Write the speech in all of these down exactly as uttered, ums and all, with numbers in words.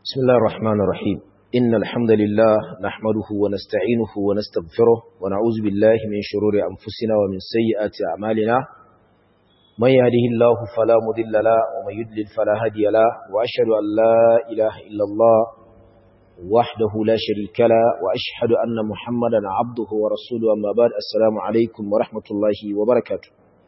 بسم الله الرحمن الرحيم إن الحمد لله نحمده ونستعينه ونستغفره ونعوذ بالله من شرور أنفسنا ومن سيئات أعمالنا من يهده الله فلا مضل له ومن يضلل فلا هادي له وأشهد أن لا إله إلا الله وحده لا شريك له وأشهد أن محمدا عبده ورسوله أما بعد السلام عليكم ورحمة الله وبركاته.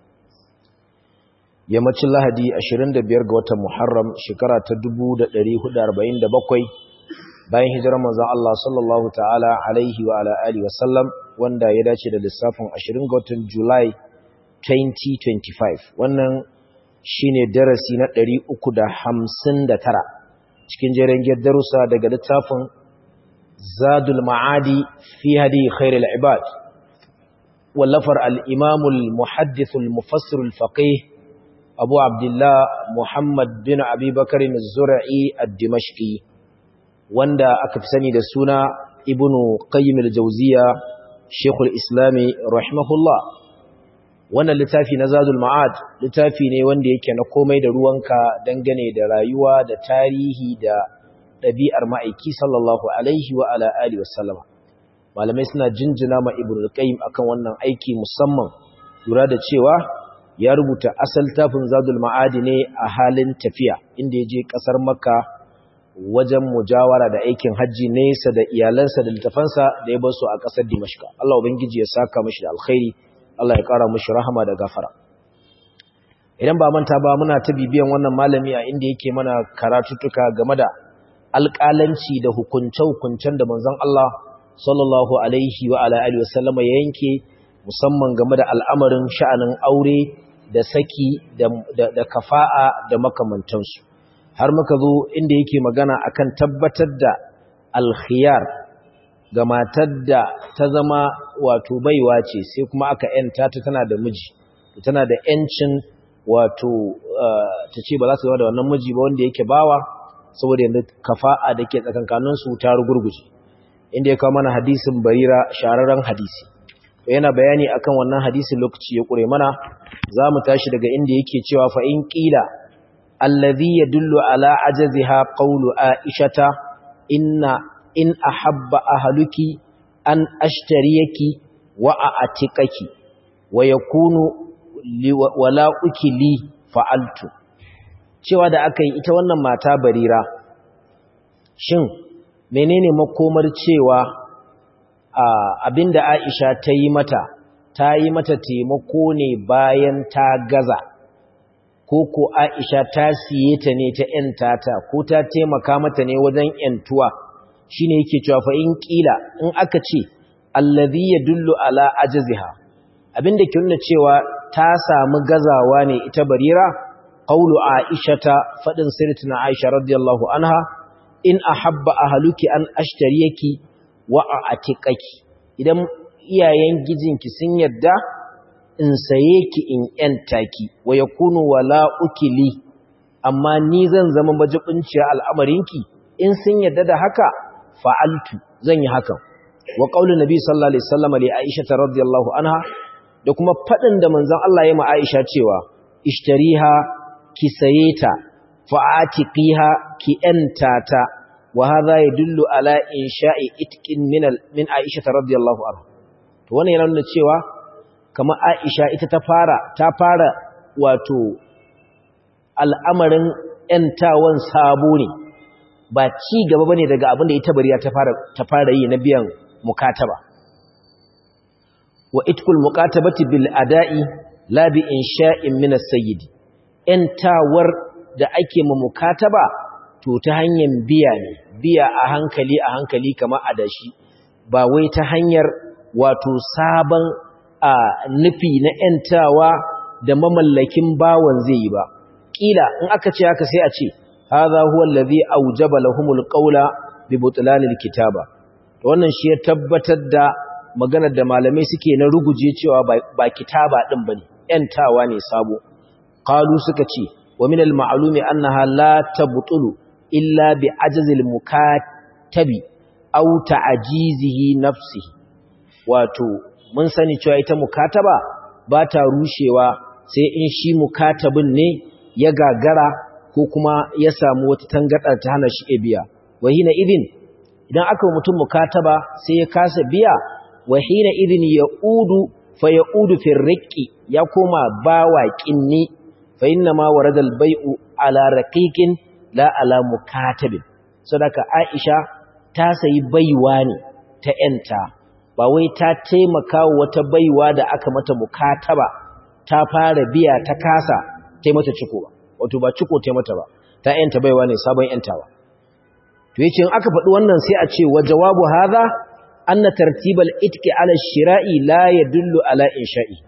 yammacin lahadi ashirin da biyar ga watan Muharram shekara ta dubu da ɗari hudu da arba'in da bakwai bayan hijirar manzon Allah sallallahu ta'ala alaihi wa ala alihi wa sallam wanda ya dace da lissafin ashirin ga watan July twenty twenty-five. Wannan shine darasi na ɗari uku da hamsin da tara cikin jerin darussa daga littafin Zadul Ma'adi fi hadi khairul ibad wallafar al-Imam al-Muhaddith al-Mufassir al-Faqih Abu Abdullah Muhammad bin Abi Bakar az-Zur'i ad-Dimashqi wanda aka fi sani da suna Ibn Qayyim al-Jawziyya Sheikhul Islam rahimahullah. Wannan littafi na Zadul Ma'ad littafi ne wanda yake na komai da ruwanka dangane da rayuwa da tarihi da ɗabi'ar ma'aiki sallallahu alaihi wa ala alihi wasallama. Malamai suna jinjina ma Ibn Qayyim akan wannan aiki musamman lura da cewa ya rubuta asal tafin Zadul Ma'adi ne a halin tafiya inda ya je ƙasar Makka wajen mujawara da aikin hajji nesa da iyalansa da littafansa da ya bar su a ƙasar Dimashq. Allah ubangiji ya saka mishi da alkhairi, Allah ya ƙara mishi rahama da gafara. Idan ba manta ba muna ta bibiyan wannan malami a inda yake mana karatuttuka game da alƙalanci da hukunce-hukuncen da manzon Allah sallallahu alaihi wa ala alihi wasallama ya yanke musamman game da al'amarin sha'anin aure da saki da, da, da kafa'a da makamantansu har muka zo inda yake magana akan tabbatar da alkhiyar ga matar da ta zama wato baiwa ce sai kuma aka yanta ta tana da miji tana da yancin wato uh, ta ce ba za su zama da wannan miji ba wanda yake bawa saboda yanda kafa'a da ke tsakankaninsu ta rugurguje inda ya kawo mana hadisin Barira shahararren hadisi yana bayani akan wannan hadisin lokaci ya kure mana zamu tashi daga inda yake cewa fa in qila allazi yadullu ala ajaziha qawlu aishata inna in ahabba ahluki an ashtariyaki wa a'tiqaki wa yakunu wala ukili fa'altu cewa da akai ita wannan mata Barira shin menene makomar cewa abinda Aisha ta yi mata ta yi mata taimako ne bayan ta gaza ko ko Aisha ta siye ta ne ta ƴanta ta ko ta taimaka mata ne wajen ƴantuwa shine yake cewa fa in kila in aka ce allazi yadullu ala ajziha abinda ke nuna cewa ta samu gazawa ne ita Barira qaulu Aisha ta fadin sirrin Aisha radiyallahu anha in ahabba ahluki an ashtariyaki wa a atiƙaki idan iyayen gijinki sun yarda in saye ki in ƴanta ki wa yakunu wala ukili amma ni zan zama majibinciya al'amarinki in sun yarda da haka fa'altu zan yi hakan wa qaulun nabi sallallahu alaihi wasallam li aisha radhiyallahu anha da kuma fadin da manzon Allah ya ma Aisha cewa ishtariha ki sayeta fa'atiqiha ki ƴanta ta وهذا يدل على إنشاء إتق من ال... من عائشة رضي الله عنها to wannan yana nuna cewa kamar Aisha ita ta fara ta fara wato al'amarin ƴantawan sabo ne ba ci gaba bane daga abin da ita Bariya ta fara ta fara yi na biyan mukataba wa itqul mukatabati bil ada'i la bi insha'in min as-sayyid ƴantawar da ake mu mukataba to ta hanyar biya ne biya a hankali a hankali kamar adashi ba wai ta hanyar wato sabon a nufi na ƴantawa da mamallakin bawan zai yi ba kila in aka ce haka sai a ce hadha huwa allazi aujaba lahumul qawla bi butlanil kitaba to wannan shi ya tabbatar da maganar da malamai suke na ruguje cewa ba kitaba din bane ƴantawa ne sabo qalu suka ce wa min al ma'lumi annaha la tabtulu illa bi ajzil mukatabi aw ta'jizihi nafsihi wato mun sani cewa ita mukataba ba ta rushewa sai in shi mukatabin ne ya gagara ko kuma ya samu wata tangarda ta hana shi biya wa hina idin idan aka mutum mukataba sai ya kasa biya wa hina idin yaudu fa yaudu fi riqi ya koma bawa kinni fa inna ma warada al-bai'u ala raqiqin la ala mukatabin sadaka Aisha ta sayi baiwa ne ta yanta ba wai ta taimaka wata baiwa da aka mata mukataba ta fara biya ta kasa ta mata ciko ba wato ba ciko ta mata ba ta yanta baiwa ne sabon yantawa to yace in aka faɗi wannan sai a ce wa jawabu hadha anna tartibal itqi ala shira'i la yadullu ala insha'i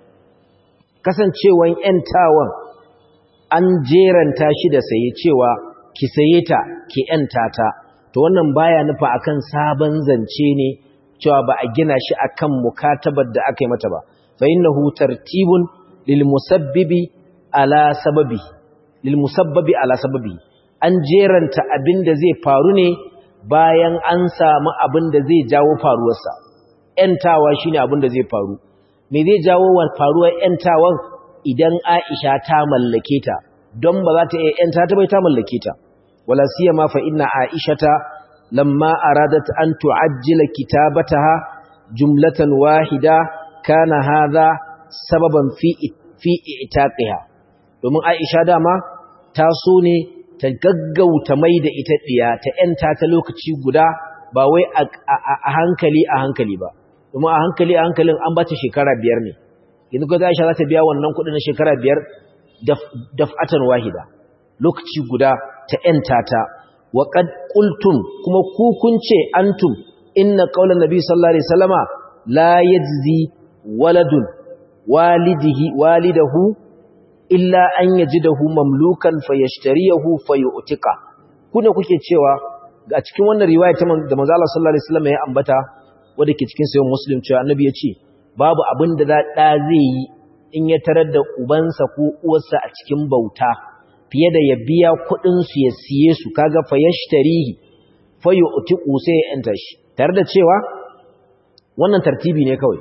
kasancewan yantawan an jeranta shi da saye cewa ki saye ta ki yanta ta to wannan baya nufa akan sabon zance ne cewa ba a gina shi akan mukatabar da aka yi mata ba fa innahu tartibun lil musabbibi ala sababi lil musabbabi ala sababi an jeranta abinda zai faru ne bayan an samu abinda zai jawo faruwarsa yantawa shine abinda zai faru me zai jawo wa faruwar yantawan idan Aisha ta mallake ta don ba za ta iya yanta ta bai ta mallake ta wala siyama fa inna Aishata lamma aradat an tu'ajjila kitabataha jumlatan wahida kana hadha sababan fi fi itaqiha domin Aisha dama ta so ne ta gaggauta mai da ita diya ta yanta ta lokaci guda ba wai a hankali a hankali ba domin a hankali a hankalin an bata shekara biyar ne yanzu ga Aisha za ta biya wannan kudin na shekara biyar daf'atan wahida lokaci guda ta yanta ta wa qad qultum kuma ku kun ce antum inna qaulan nabi sallallahu alaihi wasallama la yajzi waladun walidihi walidahu illa an yajidahu mamlukan fayashtariyahu fayu'tika kuna kuke cewa a cikin wannan riwaya ta da manzo Allah sallallahu alaihi wasallama ya ambata wanda ke cikin sahih muslim cewa annabi ya ce babu abin da da zai yi in ya tarar da ubansa ko uwarsa a cikin bauta fiye da ya biya kuɗin su ya siye su kaga fayashtarihi fayu'tiqu sai ya enta shi tare da cewa wannan tartibi ne kawai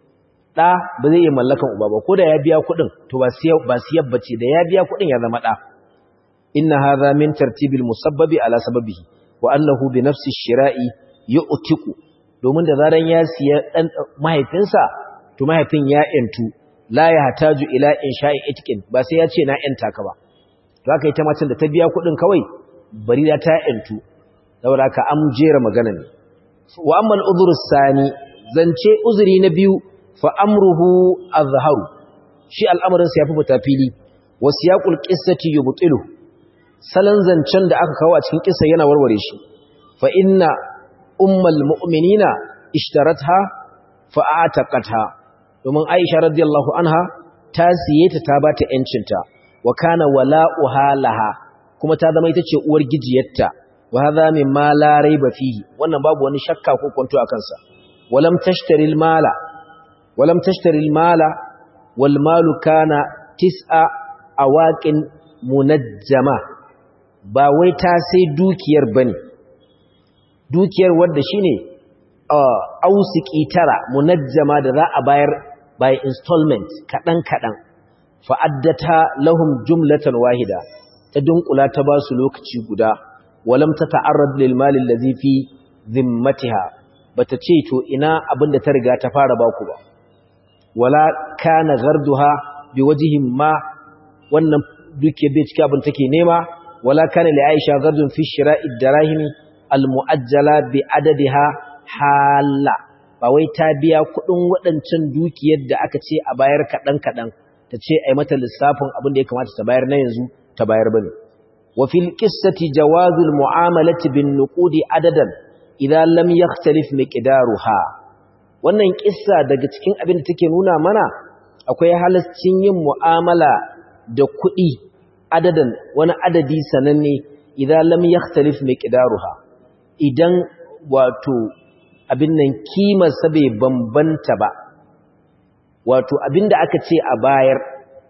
da ba zai iya mallakan uba ba ko da ya biya kuɗin to ba siyar ba siyar bace da ya biya kuɗin ya zama da inna hadha min tartibil musabbabi ala sababihi wa annahu bi nafsi shira'i yu'tiqu domin da zaran ya siya dan mahaifinsa to mahaifin ya entu la ya hataju ila insha'i itqin ba sai ya ce na enta ka ba to haka ita macen da ta biya kuɗin kawai bari da ta entu saboda haka an jera magana ne wa amma al-udhru sani zance uzuri na biyu fa amruhu azharu shi al'amarin sa yafi fita fili wa siyaqul qissati yubtilu salan zancen da aka kawo a cikin kissa yana warware shi fa inna ummul mu'minina ishtaratha fa ataqatha domin Aisha radiyallahu anha ta siye ta ta bata yancinta wa kana wala'uha laha kuma ta zama ita ce uwar gijiyarta wa hadha mimma la raiba fihi wannan babu wani shakka ko kwanto akan sa walam tashtari al-mala walam tashtari al-mala wal malu kana tis'a awaqin munajjama ba wai ta sai dukiyar bane dukiyar wanda shine ausiki tara munajjama da za a bayar by installment kadan kadan fa addata lahum jumlatan wahida ta dunkula ta ba su lokaci guda walam tata'arrad lil mal allazi fi zimmatiha bata ce to ina abinda ta riga ta fara ba ku ba wala kana gharduha biwajhin ma wannan dukiyar bai cika abin take nema wala kana li aisha ghardun fi shira'id darahim al muajjala bi adadiha hala ba wai ta biya kudin waɗancan dukiyar da aka ce a bayar kaɗan-kaɗan ta ce ai mata lissafin abin da ya kamata ta bayar na yanzu ta bayar bane wa fil qissati jawazul mu'amalati bin nuqudi adadan idan lam yakhtalif miqdaruha wannan kissa daga cikin abin da take nuna mana akwai halaccin yin mu'amala da kuɗi adadan wani adadi sananne idan lam yakhtalif miqdaruha idan wato abin nan kimarsa bai bambanta ba wato abin da aka ce a bayar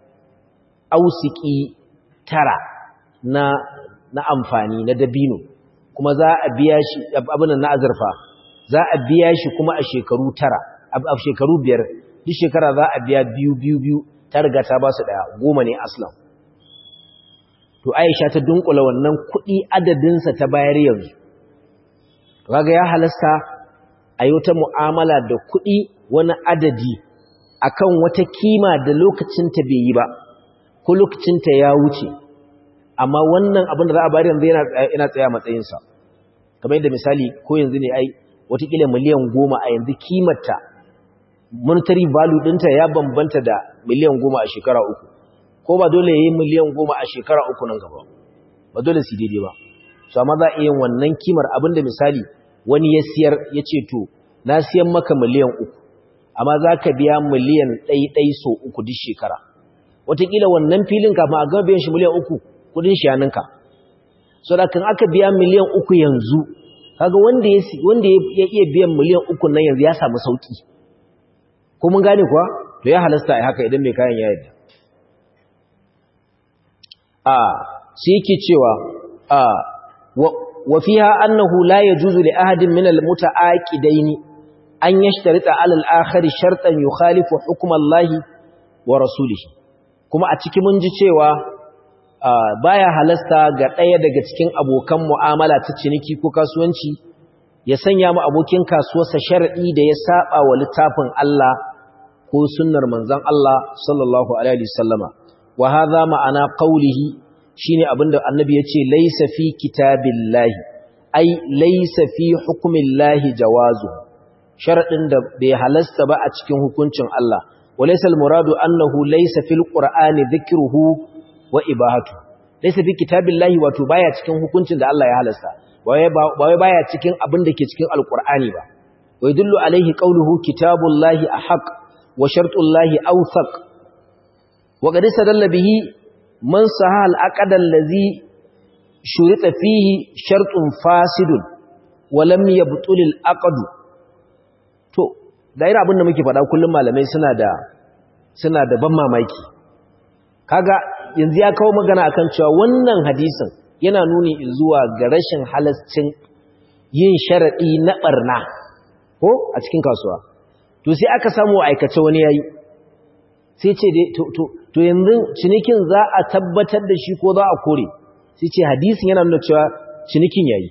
ausiki tara na na amfani na dabino kuma za a biya shi abin na azurfa za a biya shi kuma a shekaru tara a shekaru biyar duk shekara za a biya biyu biyu biyu ta riga ta ba su daya goma ne aslam to Aisha ta dunkula wannan kuɗi adadinsa ta bayar yanzu kaga ya halasta a yi wata mu'amala da kuɗi wani adadi akan wata kima da lokacinta bai yi ba ko lokacinta ya wuce, amma wannan abin da za a bari yanzu yana tsaya matsayinsa. Kamar yadda misali ko yanzu ne ai watakila miliyan goma a yanzu kimarta monetary value ɗinta ya bambanta da miliyan goma a shekara uku, ko ba dole ya yi miliyan goma a shekara uku nan gaba, ba dole su daidai ba. Su amma za a iya wannan kimar abin da misali wani ya siyar ya ce to na siyan maka miliyan uku amma za ka biya miliyan ɗai-ɗai so uku duk shekara. Wataƙila wannan filin kafin a gama biyan shi miliyan uku kudin shi yaninka. So da kan aka biya miliyan uku yanzu, kaga wanda ya wanda ya iya biyan miliyan uku nan yanzu ya samu sauki. Ko mun gane kuwa? To ya halasta ai haka idan mai kayan ya yarda. A sai yake cewa a wa fiha annahu la yajuzu li ahadin min al-muta'aqidaini an yashtarita 'ala al-akhar shartan yukhalifu hukm Allah wa rasulihi. Kuma a cikin mun ji cewa baya halasta ga ɗaya daga cikin abokan mu'amala ta ciniki ko kasuwanci ya sanya mu abokin kasuwarsa sharadi da ya saba wa littafin Allah ko sunnar manzon Allah sallallahu alaihi wasallama. Wa hadha ma'ana qawlihi shine abinda annabi yace laysa fi kitabillahi ai laysa fi hukmillahi jawazu, sharadin da bai halasta ba a cikin hukuncin Allah. وليس المراد أنه ليس في القرآن ذكره وإباهته. ليس في كتاب الله وتبايا cikin hukuncin da Allah ya halasta, ba wai baya cikin abin da ke cikin alqur'ani ba. wa yadullu alaihi qawluhu kitabullahi ahaq wa shartullahi awthaq wa qad sadalla bihi man saha al-aqd allazi shurita fihi shartun fasidun wa lam yabtul al-aqd. to daira abin da muke faɗa kullum malamai suna da suna da ban mamaki. Kaga yanzu ya kawo magana akan cewa wannan hadisin yana nuni zuwa ga rashin halascin yin sharadi na barna ko a cikin kasuwa. To sai aka samu aikace wani yayi, sai ce dai to to to yanzu cinikin za a tabbatar da shi ko za a kore? Sai ce hadisin yana nuna cewa cinikin yayi.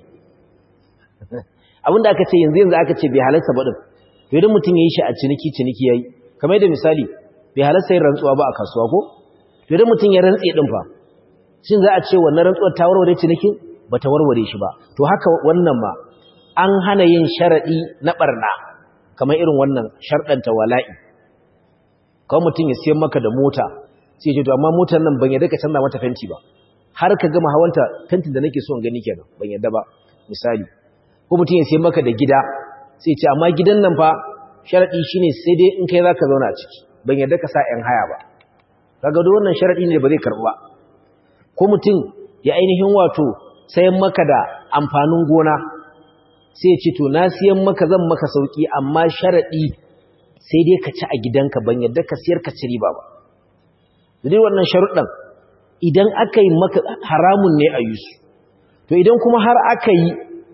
Abinda aka ce yanzu yanzu aka ce bai halarta ba din. To idan mutum yayi shi a ciniki ciniki yayi. Kamar yadda misali bai halarta yin rantsuwa ba a kasuwa ko? To idan mutum ya rantse din fa, shin za a ce wannan rantsuwar ta warware cinikin? Bata warware shi ba. To haka wannan ma an hana yin sharadi na barna kamar irin wannan sharɗanta wala'i. Kawai mutum ya siyan maka da mota sai ya ce to amma motar nan ban yadda ka canza mata fenti ba, har ka gama hawanta fentin da nake so in gani kenan ban yadda ba misali. Ko mutum ya siyan maka da gida sai ya ce amma gidan nan fa sharadi shine sai dai in kai zaka zauna a ciki, ban yadda ka sa 'yan haya ba. Kaga duk wannan sharadi ne ba zai karbu ba. Ko mutum ya ainihin wato sayan maka da amfanin gona sai ya ce to na siyan maka zan maka sauki amma sharadi sai dai ka ci a gidanka, ban yadda ka siyar ka ci riba ba. Duk wannan sharuɗan idan aka yi maka haramun ne a yi su. To idan kuma har aka yi,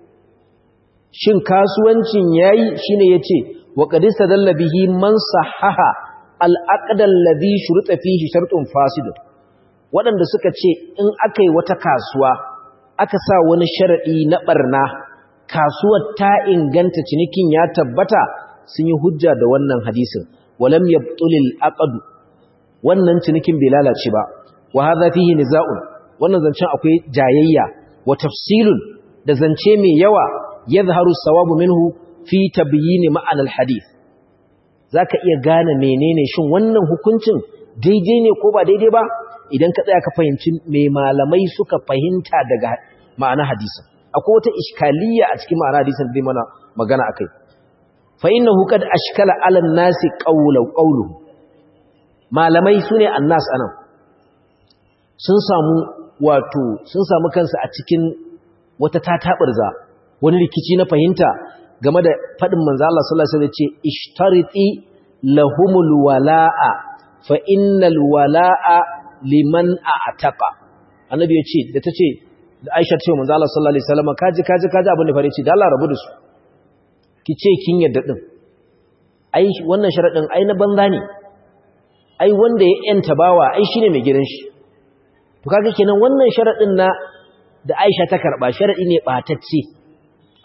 shin kasuwancin yayi shine yace wa qad istadalla bihi man sahaha al-aqd alladhi shurita fihi shartun fasid. Waɗanda suka ce in aka yi wata kasuwa aka sa wani sharadi na barna, kasuwar ta inganta cinikin ya tabbata, sun yi hujja da wannan hadisin walam yabtulil aqd, wannan cinikin bai lalace ba. Wa hadha fihi niza'un, wannan zancen akwai jayayya wa tafsilun da zance mai yawa yadhharu sawabu minhu fi tabyin ma'an alhadith. Zaka iya gane menene shin wannan hukuncin daidai ne ko ba daidai ba idan ka tsaya ka fahimci me malamai suka fahimta daga ma'ana hadisin. Akwai wata iskaliya a cikin ma'ana hadisin da mana magana akai. Fa innahu qad ashkala 'ala an-nasi qawlu qawluhu. Malamai sune annas anan sun samu wato sun samu kansu a cikin wata tatabarza, wani rikici na fahimta game da fadin manzo Allah sallallahu alaihi wasallam ce ishtariti lahumul walaa fa innal walaa liman a'taqa. Annabi ya ce da tace da Aisha ce manzo Allah sallallahu alaihi wasallam kaji kaji kaji abin da fare ce da Allah rabu da su, ki ce kin yadda din, ai wannan sharadin ai na banza ne, ai wanda ya yanta bawa ai shine mai gidan shi. To kaga kenan wannan sharadin na da Aisha ta karba sharadi ne batacce,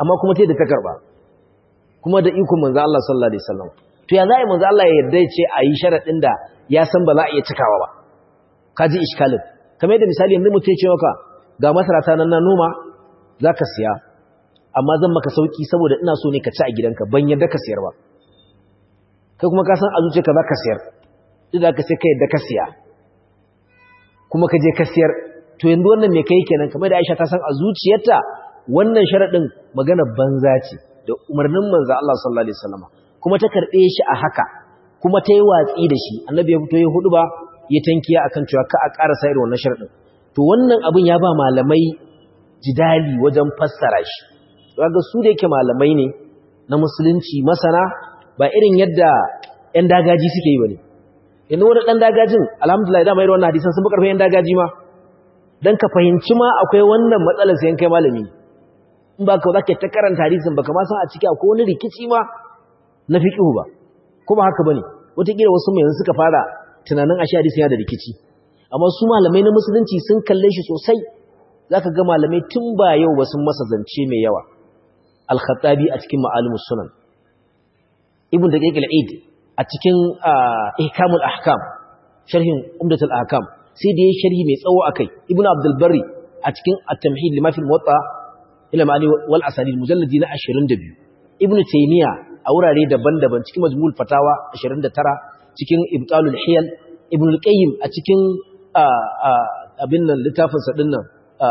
amma kuma ta da ta karba kuma da ikon manzo Allah sallallahu alaihi wasallam to ya zai manzo Allah ya yarda ya ce ayi sharadin da ya san ba za a iya cikawa ba kaji iskalin kamar yadda misali yanzu mutum ya ce maka ga masara ta nan na noma zaka siya amma zan maka sauki saboda ina so ne ka ci a gidanka ban yarda ka siyar ba kai kuma ka san a zuciyarka zaka siyar duk da ka sai kai yarda ka siya kuma ka je ka siyar to yanzu wannan me kai kenan kamar da Aisha ta san a zuciyarta wannan sharadin magana banza ce da umarnin manzo Allah sallallahu alaihi wasallam kuma ta karbe shi a haka kuma ta yi watsi da shi annabi ya fito ya hudu ba ya tankiya akan cewa ka a ƙara sayar wannan sharadin to wannan abin ya ba malamai jidali wajen fassara shi kaga su da yake malamai ne na musulunci masana ba irin yadda ƴan dagaji suke yi bane yanzu wani dan dagajin alhamdulillah da mai wannan hadisan sun bi karfin ƴan dagaji ma dan ka fahimci ma akwai wannan matsalar sai kai malami in ba ka zaka ta karanta hadisin baka ma san a ciki akwai wani rikici ma na fiqhu ba kuma haka bane wataƙila wasu mai yanzu suka fara tunanin ashe hadisin yana da rikici amma su malamai na musulunci sun kalle shi sosai zaka ga malamai tun ba yau ba sun masa zance mai yawa al-Khattabi a cikin Ma'alimus Sunan Ibn Daqiq al-Eid a cikin Ihkamul Ahkam sharhin Umdatul Ahkam sai da yayi sharhi mai tsawo akai Ibn Abdul Barri a cikin At-Tamhid lima fil Muwatta ila ma'ani wal asanid mujalladi na ashirin da biyu Ibn Taymiyyah a wurare daban-daban cikin Majmu'ul Fatawa ashirin da tara cikin Ibtalul Hiyal Ibn al-Qayyim a cikin abin nan littafin sa dinnan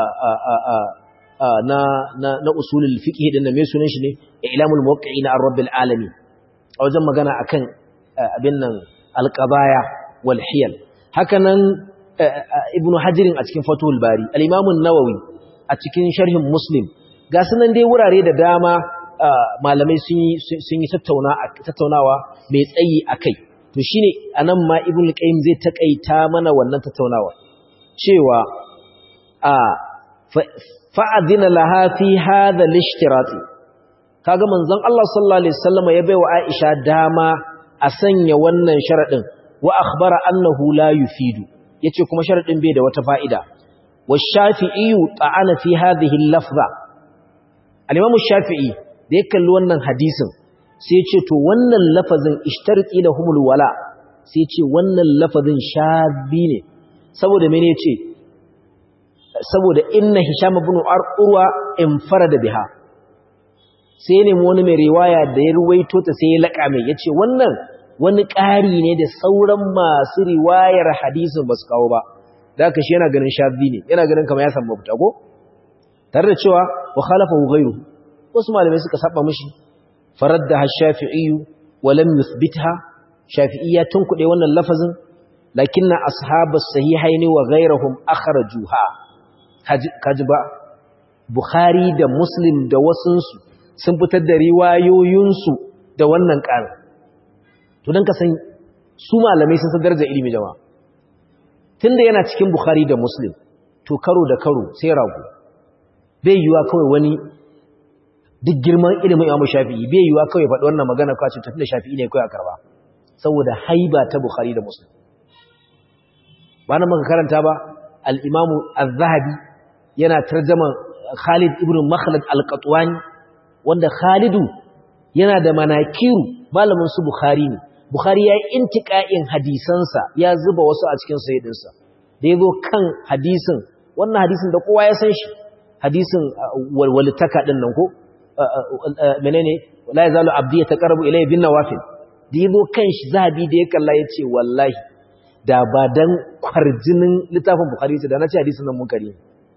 na na na usulul fiqh din nan me sunan shi ne Ilamul Muwaqqi'in ar-Rabbil Alamin a wajen magana akan abin nan al-qadaya wal hiyal hakanan Ibn Hajar a cikin Fathul Bari al-Imam an-Nawawi a cikin sharhin Muslim ga sunan dai wurare da dama malamai sun yi sun yi tattauna tattaunawa mai tsayi akai to shine anan ma Ibn al-Qayyim zai takaita mana wannan tattaunawa cewa a fa'adina laha fi hadha al-ishtirati kaga manzon Allah sallallahu alaihi wasallam ya baiwa Aisha dama a sanya wannan sharadin wa akhbara annahu la yufidu yace kuma sharadin bai da wata fa'ida wa shafi'i ta'ana fi hadhihi al-lafza al-imam shafi'i da ya kalli wannan hadisin sai ya ce to wannan lafazin ishtarqi lahumul wala sai ya ce wannan lafazin shabi ne saboda mene yace saboda inna hisham ibn urwa infarada biha sai ne wani mai riwaya da ya ruwaito ta sai ya laka mai yace wannan wani ƙari ne da sauran masu riwayar hadisin basu kawo ba da haka shi yana ganin shabi ne yana ganin kamar ya san mafita ko tare da cewa wa khalafahu ghayruhu wasu malamai suka saba mishi faradda ash-shafi'i wa lam yuthbitha shafi'iyya tunkude wannan lafazin lakinna ashabus sahihaini wa ghayruhum akhrajuha kaji ba Bukhari da Muslim da wasunsu sun fitar da riwayoyinsu da wannan ƙarin to don ka san su malamai sun san darajar ilimi jama'a tunda yana cikin Bukhari da Muslim to karo da karo sai rago bai yiwa kawai wani duk girman ilimin Imam Shafi'i bai yiwa kawai faɗi wannan magana kawai ce tunda Shafi'i ne kawai a karba saboda haiba ta Bukhari da Muslim ba nan muka karanta ba al-Imam Az-Zahabi yana tarjaman Khalid ibn Makhlad al-Qatwani wanda Khalidu yana da manakiru malamin su Bukhari ne Bukhari ya yi intiqa'in hadisansa ya zuba wasu a cikin sayyidinsa da yazo kan hadisin wannan hadisin da kowa ya san shi hadisin walwalitaka din nan ko menene la yazalu abdi yataqarrabu ilayya bin nawafil da yazo kan shi Zahabi da ya kalla yace wallahi da ba dan kwarjinin littafin Bukhari ce da na ce hadisin nan munkari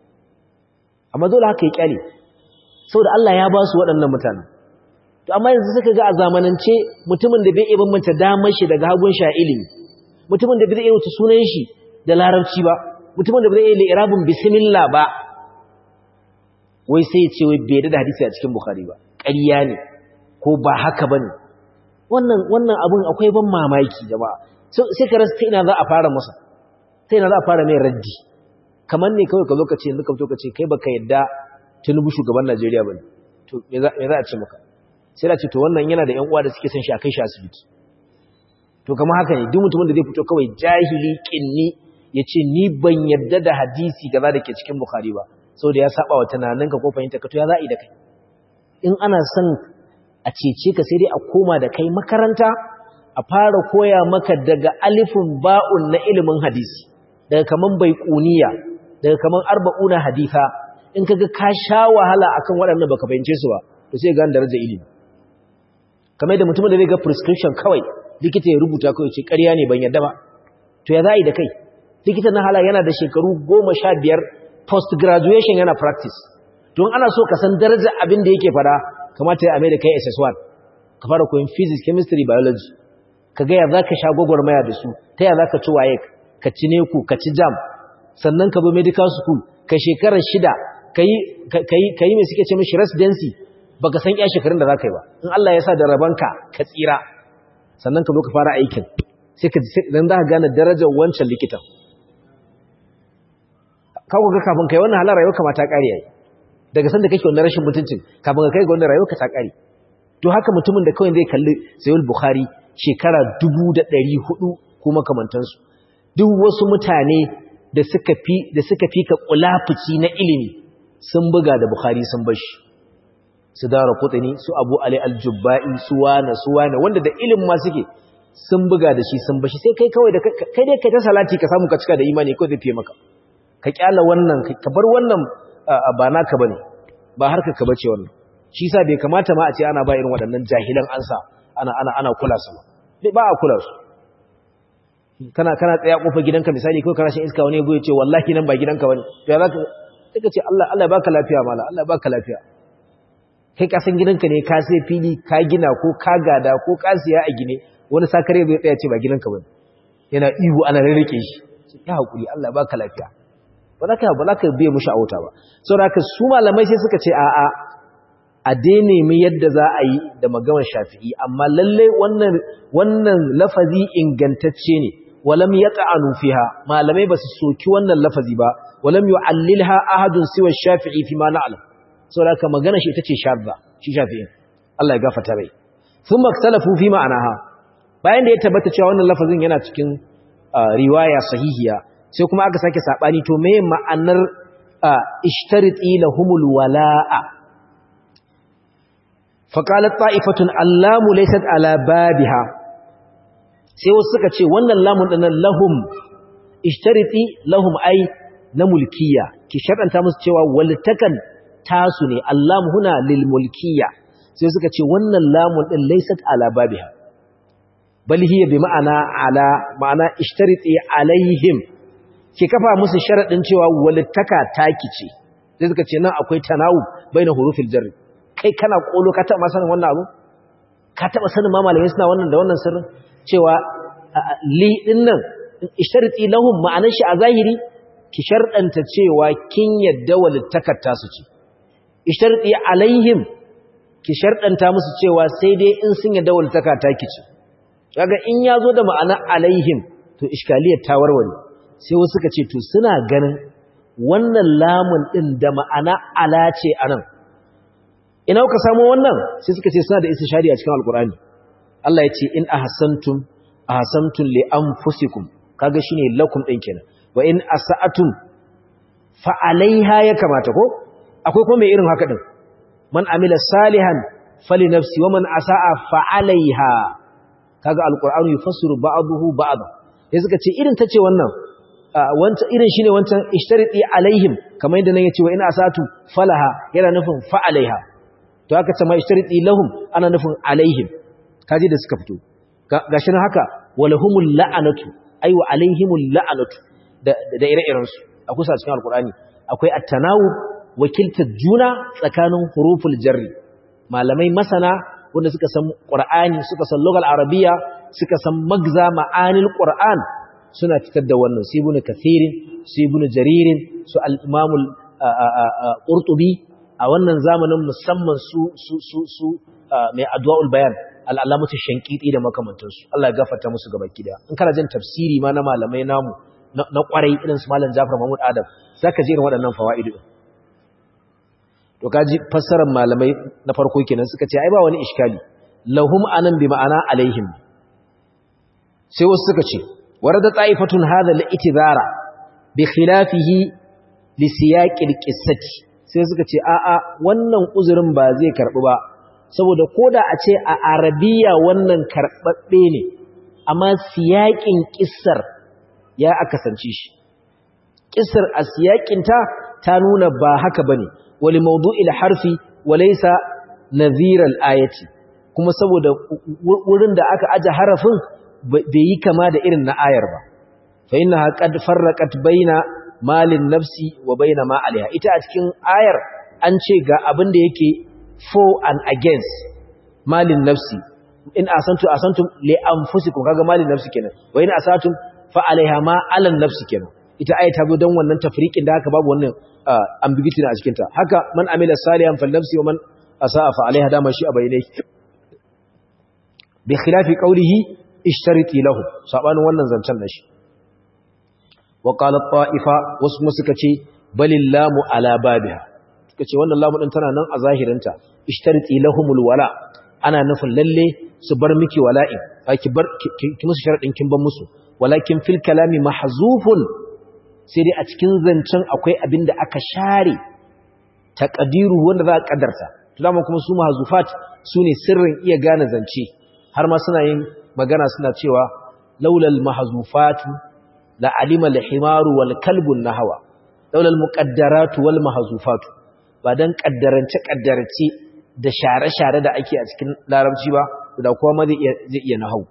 amma dole haka ya kyale saboda Allah ya ba su waɗannan mutanen to amma yanzu suka ga a zamanance mutumin da bai iya bambanta damar shi daga hagun sha ilimi mutumin da bai iya wuce sunan shi da larabci ba mutumin da bai iya li'irabun bismillah ba wai sai ya ce wai bai da hadisi a cikin Bukhari ba ƙarya ne ko ba haka bane wannan wannan abun akwai ban mamaki jama'a sai ka rasa ina za a fara masa sai ina za a fara mai raddi kamar ne kawai ka zo ka ce yanzu ka fito ka ce kai baka yadda Tinubu shugaban Najeriya bane to me za me za a ce maka sai da ce to wannan yana da ƴan uwa da suke son shi a kai shi asibiti to kamar haka ne duk mutumin da zai fito kawai jahili kinni yace ni ban yadda da hadisi kaza da ke cikin Bukhari ba saboda ya saba wa tunaninka ko fahimta ka to ya za'i da kai in ana son a cece ka sai dai a koma da kai makaranta a fara koya maka daga alifin ba'un na ilimin hadisi daga kaman baiquniya daga kaman arba'una haditha in kaga ka sha wahala akan waɗannan baka fahimce su ba to sai ga darajar ilimi kamar da mutumin da zai ga prescription kawai likita ya rubuta kawai ce ƙarya ne ban yadda ba to ya za'i da kai likita na hala yana da shekaru goma sha biyar post graduation yana practice don ana so ka san darajar abin da yake fada kamata ya ame da kai S S one ka fara koyon physics chemistry biology ka ga ya zaka sha gwagwarmaya da su ta ya zaka ci waye ka ci neku ka ci jam sannan ka bi medical school ka shekara shida kai kai kai me suke ce mishi residency baka san iya shekarun da zaka yi ba in Allah ya sa da rabanka ka tsira sannan ka zo ka fara aikin sai ka dan za ka gane darajar wancan likitan kawo ga kafin kai wannan halar rayuwa kamata kare yayi daga sanda kake wannan rashin mutuncin kafin ka kai ga wannan rayuwa ka ta kare to haka mutumin da kawai zai kalli Sahih Bukhari shekara dubu da ɗari hudu kuma kamantansu duk wasu mutane da suka fi da suka fi ka kulafuci na ilimi sun buga da Bukhari sun bashi su Dara Qutni su Abu Ali al-Jubba'i su wana su wana wanda da ilimin ma suke sun buga da shi sun bashi sai kai kawai da kai dai kai ta salati ka samu ka cika da imani ko zai fiye maka ka kyala wannan ka bar wannan ba naka bane ba harka ka bace wannan shi yasa bai kamata ma a ce ana ba irin waɗannan jahilan ansa ana ana ana kula su ba a kula su kana kana tsaya kofar gidanka misali ko kana shin iska wani ya ce wallahi nan ba gidanka bane to ya zaka kace ce Allah Allah baka lafiya mala Allah baka lafiya kai ka san gidanka ne ka sai fili ka gina ko ka gada ko ka siya a gine wani sakare bai tsaya ce ba gidanka bane yana ihu ana rarrike shi ya hakuri Allah baka lafiya ba za ka ba za ka biye mushi a wuta ba saboda haka su malamai sai suka ce a'a a daina mu yadda za a yi da maganar Shafi'i amma lalle wannan wannan lafazi ingantacce ne walam yata'anu fiha malamai basu soki wannan lafazi ba walam yu'allilha ahadun siwa Shafi'i fi ma na'lam saboda haka maganar shi ita ce shadda shi Shafi'i Allah ya gafarta rai thumma ikhtalafu fi ma'anaha bayan da ya tabbata cewa wannan lafazin yana cikin riwaya sahihiya sai kuma aka sake sabani to me ma'anar ishtariti lahumul wala'a faqalat ta'ifatun allamu laysat ala babiha sai wasu suka ce wannan lamun din lahum ishtariti lahum ai na mulkiya ki sharanta musu cewa waltakan tasu ne allamu huna lil mulkiya sai suka ce wannan lamun din laysat ala babiha bal hiya bi ma'ana ala ma'ana ishtariti alaihim ki kafa musu sharadin cewa walittaka taki ce sai suka ce nan akwai tanawub baina hurufil jar kai kana kolo ka taba sanin wannan abu ka taba sanin ma malamai suna wannan da wannan sirrin cewa li din nan ishtariti lahum ma'anar shi a zahiri ki shardanta cewa kin yadda walittakar tasu ce ishtariti alaihim ki shardanta musu cewa sai dai in sun yadda walittaka taki ce kaga in yazo da ma'anar alaihim to iskaliyar ta warware sai wasu suka ce to suna ganin wannan lamun din da ma'ana ala ce anan ina kuka samu wannan sai suka ce suna da istishari a cikin alqur'ani Allah ya ce in ahsantum ahsantum li anfusikum kaga shine lakum din kenan wa in asa'atum fa alaiha ya kamata ko akwai kuma mai irin haka din man amila salihan fali nafsi wa man asa'a fa alaiha kaga alqur'anu yufassiru ba'dahu ba'da sai suka ce irin tace wannan wancan irin shine wancan ishtariti alaihim kamar yadda nan yace wa in asatu falaha yana nufin fa alaiha to haka ce ma ishtariti lahum ana nufin alaihim kaji da suka fito gashi nan haka walahumul la'anatu ay wa alaihimul la'anatu da da ire-iren su akwai sa cikin alqur'ani akwai at-tanawub wakiltar juna tsakanin huruful jarri malamai masana wanda suka san qur'ani suka san lugal arabiya suka san magza ma'anil qur'an suna fitar da wannan su ibnu kathirin su ibnu jaririn su al-imam al-qurtubi a wannan zamanin musamman su su su su mai adwaul bayan al-allamatu shankiti da makamantansu Allah ya gafarta musu gabaki da in kana jin tafsiri ma na malamai namu na kwarai irin su malam Jafar Mahmud Adam zaka ji irin waɗannan fawaidu to kaji fassarar malamai na farko kenan suka ce ai ba wani iskali lahum anan bi ma'ana alaihim sai wasu suka ce warada ta'ifatun hadha al-itizara bi khilafihi li siyaqil qissati sai suka ce a'a wannan uzurin ba zai karɓi ba saboda koda a ce a arabiya wannan karɓaɓɓe ne amma siyaƙin ƙissar ya akasance shi ƙissar a siyaƙinta ta nuna ba haka bane wali mawdu'il harfi walaysa nadhiral ayati kuma saboda wurin da aka aje harafin bai yi kama da irin na ayar ba fa innaha qad farraqat baina malin nafsi wa baina ma alaiha ita a cikin ayar an ce ga abin da yake for and against malin nafsi in asantu asantum li anfusikum kaga malin nafsi kenan wa in asatum fa alaiha ma alan nafsi kenan ita ayar ta zo dan wannan tafriqin da haka babu wannan ambiguity a cikin ta haka man amila salihan fal nafsi wa man asaa fa alaiha dama shi a bayyane bi khilafi qawlihi ishtariti lahu sabanin wannan zancen da shi wa qalat ta'ifa wasu kuma suka ce balillamu ala babiha suka ce wannan lamu din tana nan a zahirinta ishtariti lahumul wala ana nufin lalle su bar miki wala'i ki bar ki musu sharadin kin ban musu walakin fil kalami mahzufun sai dai a cikin zancen akwai abinda aka share taqdiru wanda za a kaddarta to dama kuma su mahzufat sune sirrin iya gane zance har ma suna yin magana suna cewa laulal mahzufatu la alima al-himaru wal kalbu nahwa laulal muqaddaratu wal mahzufatu ba dan kaddarance kaddarce da share-share da ake a cikin larabci ba da kowa ma zai iya zai iya nahwu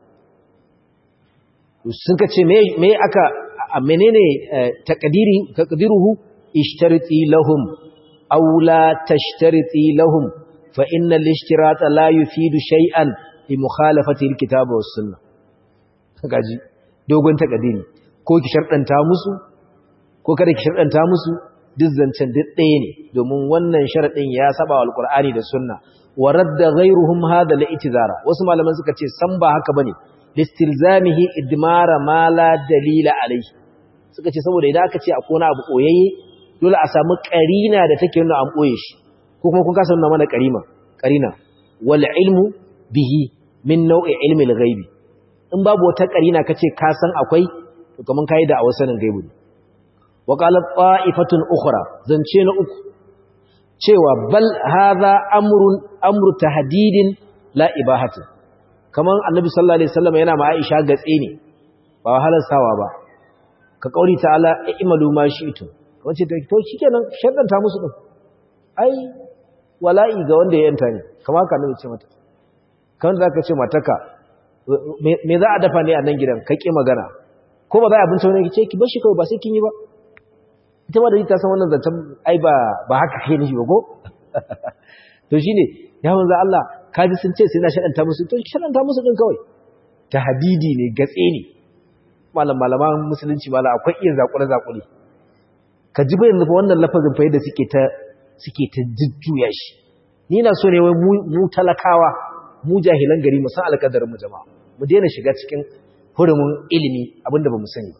sun ka ce me me aka menene taqdiri taqdiruhu ishtariti lahum aw la tashtariti lahum fa inna al-ishtirata la yufidu shay'an li mukhalafati al-kitab was sunnah gaji dogon taqdiri ko ki sharɗanta musu ko kada ki sharɗanta musu duk zancen duk ɗaya ne domin wannan sharaɗin ya saba wa alqur'ani da sunna wa radda ghayruhum hada al-i'tizara wasu malaman suka ce san ba haka bane listilzamihi idmara ma la dalila alayhi suka ce saboda idan aka ce akwai wani abu koyayye dole a samu qarina da take nuna an koye shi ko kuma kun kasa nuna mana qarima qarina wal ilmu bihi min nau'i ilmi al-ghaibi in babu wata qarina kace ka san akwai to kaman kai da awasanin gaibu ne wa qalat qa'ifatun ukhra zance na uku cewa bal hadha amrun amru tahdidin la ibahatin kaman annabi sallallahu alaihi wasallam yana ma Aisha gatse ne ba halarsawa ba ka kauri ta'ala i'malu ma shi'tum wace to to shikenan shaddanta musu din ai wala'i ga wanda ya yanta ne kamar ka annabi ce mata kan zaka ce mataka me za a dafa ne a nan gidan ka ki magana ko ba za a abinci wani ce ki bar shi kawai ba sai kin yi ba ita ma da ta san wannan zancen ai ba ba haka kai ne shi ba ko to shine ya manzo Allah kaji sun ce sai na shaɗanta musu to shaɗanta musu din kawai tahdidi ne gatse ne malam malaman musulunci mala akwai iya zakure zakure ka ji bayan fa wannan lafazin fa yadda suke ta suke ta jujjuya shi ni na so ne wai mu talakawa mu jahilan gari mu san alƙadarin mu jama'a mu daina shiga cikin hurumin ilimi abinda bamu sani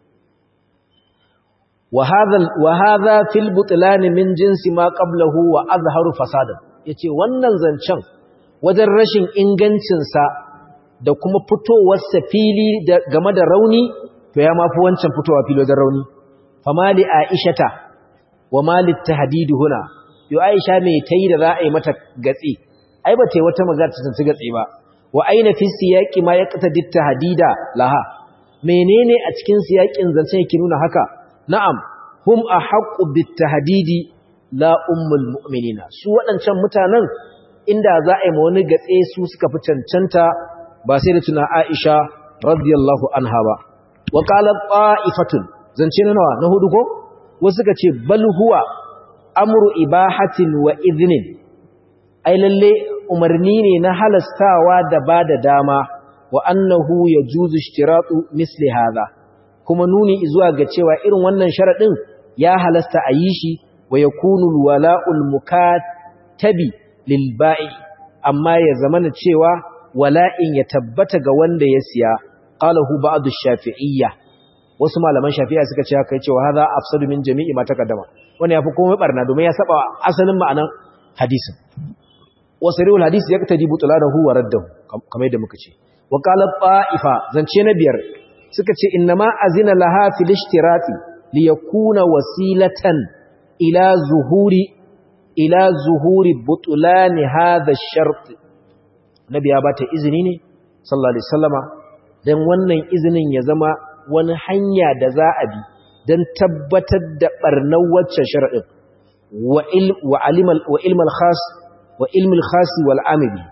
wa hadha wa hadha fil butlan min jinsi ma qablahu wa azharu fasadan yace wannan zancen wajen rashin ingancinsa da kuma fitowarsa fili game da rauni to ya mafi wancan fitowa fili wajen rauni famali aishata wa mali tahdidu huna yo aisha me tayi da za a yi mata gatsi ai ba tayi wata magana ta tantance gatsi ba wa aina fi siyaqi ma yaqtadi tahdida laha menene a cikin siyakin zancen yake nuna haka na'am hum ahqqu bit tahdidi la ummul mu'minina su wadancan mutanen inda za a yi ma wani gatse su suka fi cancanta ba sai da tuna Aisha radiyallahu anha ba wa qalat qa'ifatun zance na nawa na hudu ko wasu suka ce bal huwa amru ibahatin wa idhnin ai lalle umarni ne na halastawa da bada dama wa annahu yajuzu ishtiratu misli hadha kuma nuni zuwa ga cewa irin wannan sharadin ya halasta a yi shi wa yakunu alwala'ul mukatabi lilba'i amma ya zamana cewa wala'in ya tabbata ga wanda ya siya qalahu ba'd ash-shafi'iyya wasu malaman shafi'a suka ce haka cewa hadha afsadu min jami'i ma taqaddama wannan yafi komai barna domin ya saba asalin ma'anan hadisin wasariul hadisi yaqtadi butlanahu wa raddahu kamar yadda muka ce wa qala ta'ifa zance na biyar suka ce innama azina laha fil ishtirati liyakuna wasilatan ila zuhuri ila zuhuri butulani hadha ash-shart nabi ya bata izini ne sallallahu alaihi wasallama dan wannan izinin ya zama wani hanya da za a bi dan tabbatar da barnar wacce sharadin wa il wa alimal wa ilmal khas wa ilmul khas wal amili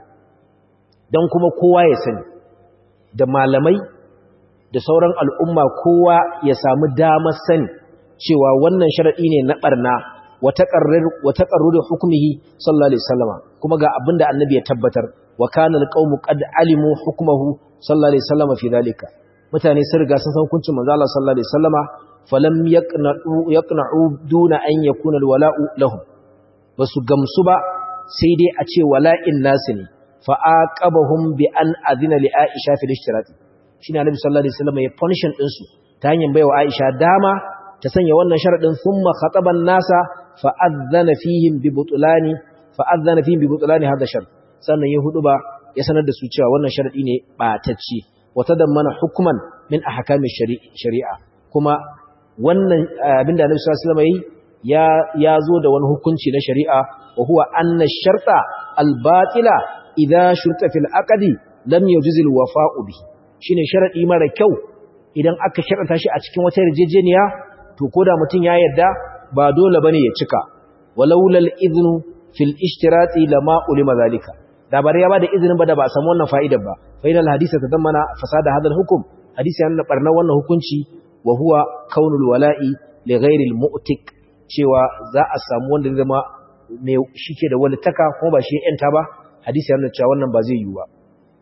dan kuma kowa ya sani da malamai da sauran al'umma kowa ya samu damar sani cewa wannan sharadi ne na barna wa taqarrir wa taqarrur hukmihi sallallahu alaihi wasallama kuma ga abinda annabi ya tabbatar wa kana alqawmu qad alimu hukmuhu sallallahu alaihi wasallama fi dalika mutane sun riga sun san hukuncin manzo Allah sallallahu alaihi wasallama falam yaqna'u yaqna'u duna an yakuna alwala'u lahum basu gamsu ba sai dai a ce wala'in nasu ne fa aqabahum bi an adina li Aisha fi al-ishtirati shine annabi sallallahu alaihi wasallama ya punishment din su ta hanyar baiwa Aisha dama ta sanya wannan sharadin thumma khataban nasa fa adhana fihim bi butulani fa adhana fihim bi butulani hada shart sannan ya hudu ba ya sanar da su cewa wannan sharadi ne batacci wata dammana hukman min ahkami shari'a kuma wannan abinda Annabi sallallahu alaihi wasallam ya ya zo da wani hukunci na shari'a wa huwa anna ash-sharta al-batila idha shurta fil aqdi lam yujuz al-wafa'u bihi shine sharadi mara kyau idan aka sharanta shi a cikin wata yarjejeniya to koda mutun ya yarda ba dole bane ya cika walaulal idhnu fil ishtirati lama ulima zalika da bare ya bada izinin ba da ba samu wannan fa'idar ba fa inal hadisa tadammana fasada hadal hukum hadisi yana barna wannan hukunci wa huwa kaunul wala'i li ghairi al mu'tik cewa za a samu wanda zai zama mai shike da walitaka kuma ba shi ya yanta ba hadisi yana cewa wannan ba zai yiwu ba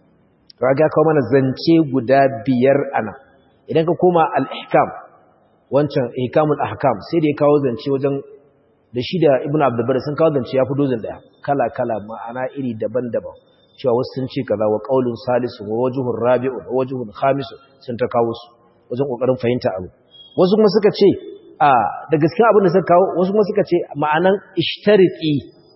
kaga kawo mana zance guda biyar ana idan ka koma al ihkam wancan ihkamul ahkam sai da ya kawo zance wajen da shi da ibnu abdulbar sun kawo zance ya fi dozin daya kala kala ma'ana iri daban-daban cewa wasu sun ce kaza wa qaulun salisu wa wajhun rabi'un wa wajhun khamisu sun ta kawo su wajen kokarin fahimta abu wasu kuma suka ce a da gaskiya abin da suka kawo wasu kuma suka ce ma'anan ishtariti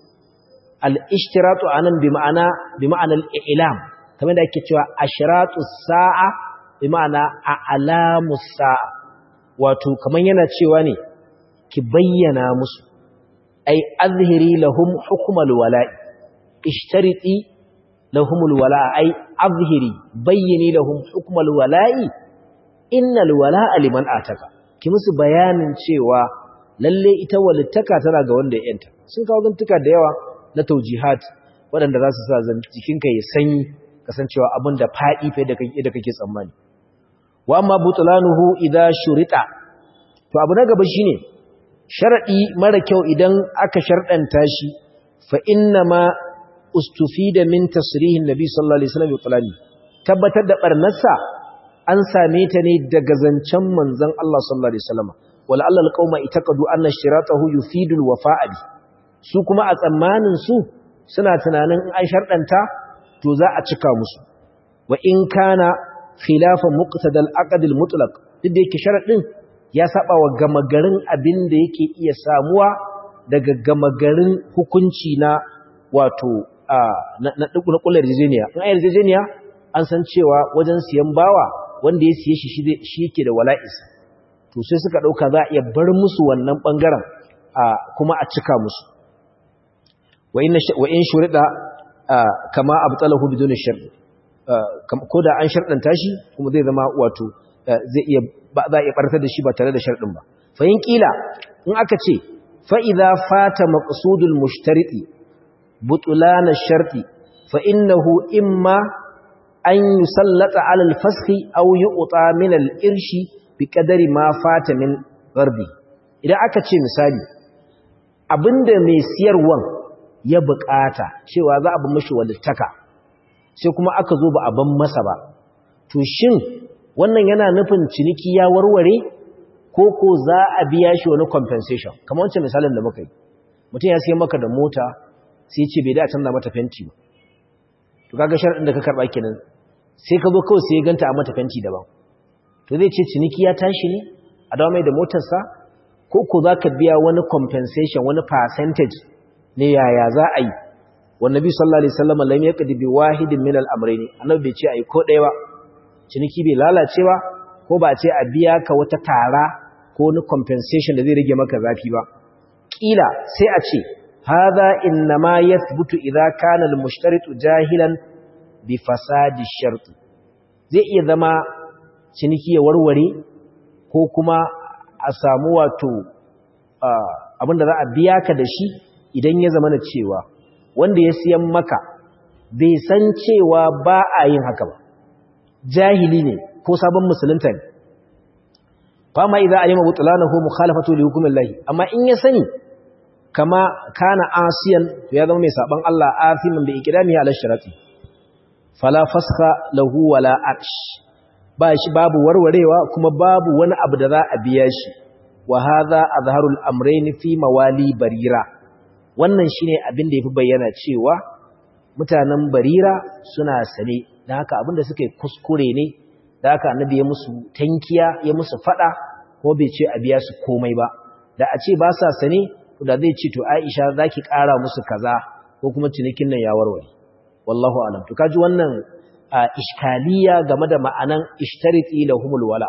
al-ishtiratu anan bi ma'ana bi ma'ana al-i'lam kamar da ake cewa ashratu sa'a bi ma'ana a'lamu sa'a wato kamar yana cewa ne ki bayyana musu ay azhiri lahum hukmal wala'i ishtariti lahumul wala'a ay azhiri bayyini lahum hukmal wala'i innal wala'a liman ataka ki musu bayanin cewa lalle ita walittaka tana ga wanda ya yanta sun kawo gantuka da yawa na taujihat waɗanda za su sa jikinka ya sanyi kasancewa abin da faɗi fa da kake da kake tsammani wa amma butlanuhu idha shurita to abu na gaba shine sharadi mara kyau idan aka shardanta shi fa inna ma ustufida min tasrihin nabi sallallahu alaihi wasallam butlani tabbatar da barnarsa an same ta ne daga zancen manzon Allah sallallahu alaihi wasallam wala allal qauma itaqadu anna shiratahu yufidu alwafa'a bi su kuma a tsammanin su suna tunanin in an shardanta to za a cika musu wa in kana khilafa muqtadal aqd almutlaq duk da yake sharadin ya saba wa gama garin abin da yake iya samuwa daga gama garin hukunci na wato na na kullar yarjejeniya in ayar yarjejeniya an san cewa wajen siyan bawa wanda ya siye shi shi yake da wala'is to sai suka dauka za a iya bar musu wannan bangaren kuma a cika musu wa in wa in shurida kama abtalahu bidun shart ko da an sharɗanta shi kuma zai zama wato zai iya ba za a iya bartar da shi ba tare da sharɗin ba fa in kila in aka ce fa idza fata maqsudul mushtariti butlan ash-sharti fa innahu imma an yusallata ala al-fasxi aw yu'ta min al-irshi bi qadari ma fata min gharbi idan aka ce misali abinda mai siyarwan ya bukata cewa za a bi mishi walittaka sai kuma aka zo ba a ban masa ba to shin wannan yana nufin ciniki ya warware ko ko za a biya shi wani compensation kamar wancan misalin da muka yi mutum ya siya maka da mota sai ce bai da canza mata fenti ba to kaga sharadin da ka karba kenan sai ka zo kawai sai ya ganta a mata fenti daban to zai ce ciniki ya tashi ne a dawo mai da motarsa ko ko za ka biya wani compensation wani percentage ne yaya za a yi wannabi sallallahu alaihi wasallam lam yaqdi bi wahidin min al-amrayn annabi bai ce ai ko ɗaya ba ciniki bai lalace ba ko ba ce a biya ka wata tara ko wani compensation da zai rage maka zafi ba kila sai a ce hadha inma yathbutu idha kana al-mushtarit jahilan bi fasadi ash-shart zai iya zama ciniki ya warware ko kuma a samu wato abinda za a biya ka da shi idan ya zama na cewa wanda ya siyan maka bai san cewa ba a yin haka ba jahili ne ko sabon musulunta ne fama idza alima butlanahu mukhalafatu li hukmillahi amma in ya sani kama kana asiyan to ya zama mai saban Allah afimin bi ikramihi ala sharati fala fasakha lahu wala arsh ba shi babu warwarewa kuma babu wani abu da za a biya shi wa hadha azharul amrayn fi mawali barira wannan shine abin da yafi bayyana cewa mutanen barira suna sane dan haka abin da suka yi kuskure ne da haka annabi ya musu tankiya ya musu fada ko bai ce a biya su komai ba da a ce ba sa sane to da zai ce to Aisha zaki kara musu kaza ko kuma cinikin nan ya warware wallahu alam to kaji wannan iskaliya game da ma'anan ishtariti lahumul wala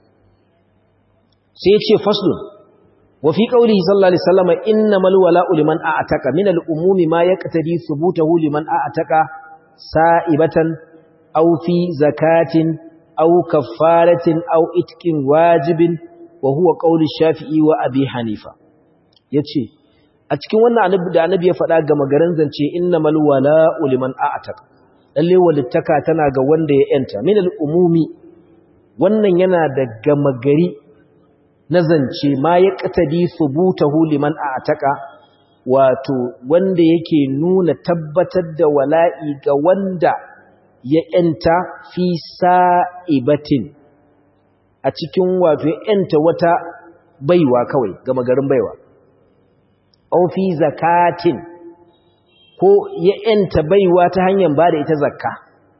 sai ya ce faslun wa fi qawlihi sallallahu alaihi wasallam innamal wala'u liman a'taka min al-umumi ma yaqtadi thubutahu liman a'taka sa'ibatan aw fi zakatin aw kaffaratin aw itqin wajibin wa huwa qawlu shafi'i wa abi hanifa yace a cikin wannan annabi da annabi ya faɗa ga magaran zance innamal wala'u liman a'taka lalle walittaka tana ga wanda ya yanta min al-umumi wannan yana da gama gari na zance ma ya qatadi thubutahu liman a'taka wato wanda yake nuna tabbatar da wala'i ga wanda ya yanta fi sa'ibatin a cikin wato ya yanta wata baiwa kawai gama garin baiwa aw fi zakatin ko ya yanta baiwa ta hanyar ba da ita zakka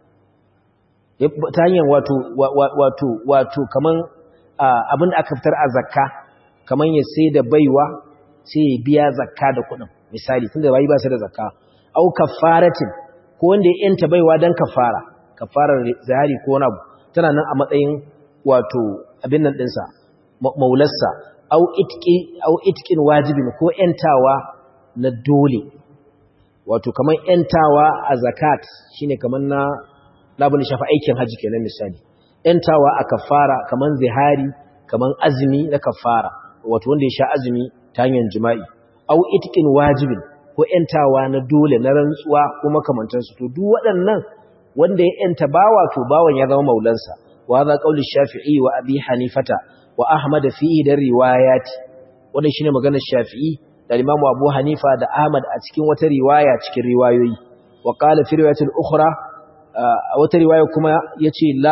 ta hanyar wato wato wato kaman abin da aka fitar a zakka kaman ya sai da baiwa sai ya biya zakka da kuɗin misali tunda bai ba sai da zakka au kafaratin ko wanda ya yanta baiwa dan kafara kafarar zahari ko wani abu tana nan a matsayin wato abin nan dinsa maularsa au itqi au itqin wajibin ko yantawa na dole wato kaman yantawa a zakat shine kaman na labun shafa aikin haji kenan misali yantawa a kafara kaman zihari kaman azumi na kafara wato wanda ya sha azumi ta hanyar jima'i au itqin wajibin ko yantawa na dole na rantsuwa ko makamantan su to duk waɗannan wanda ya yanta bawa to bawan ya zama maulansa wa za qauli shafi'i wa abi hanifata wa ahmad fi da riwayati wannan shine maganar shafi'i da Imam Abu Hanifa da Ahmad a cikin wata riwaya cikin riwayoyi wa qala fi riwayatil ukhra a wata riwaya kuma yace la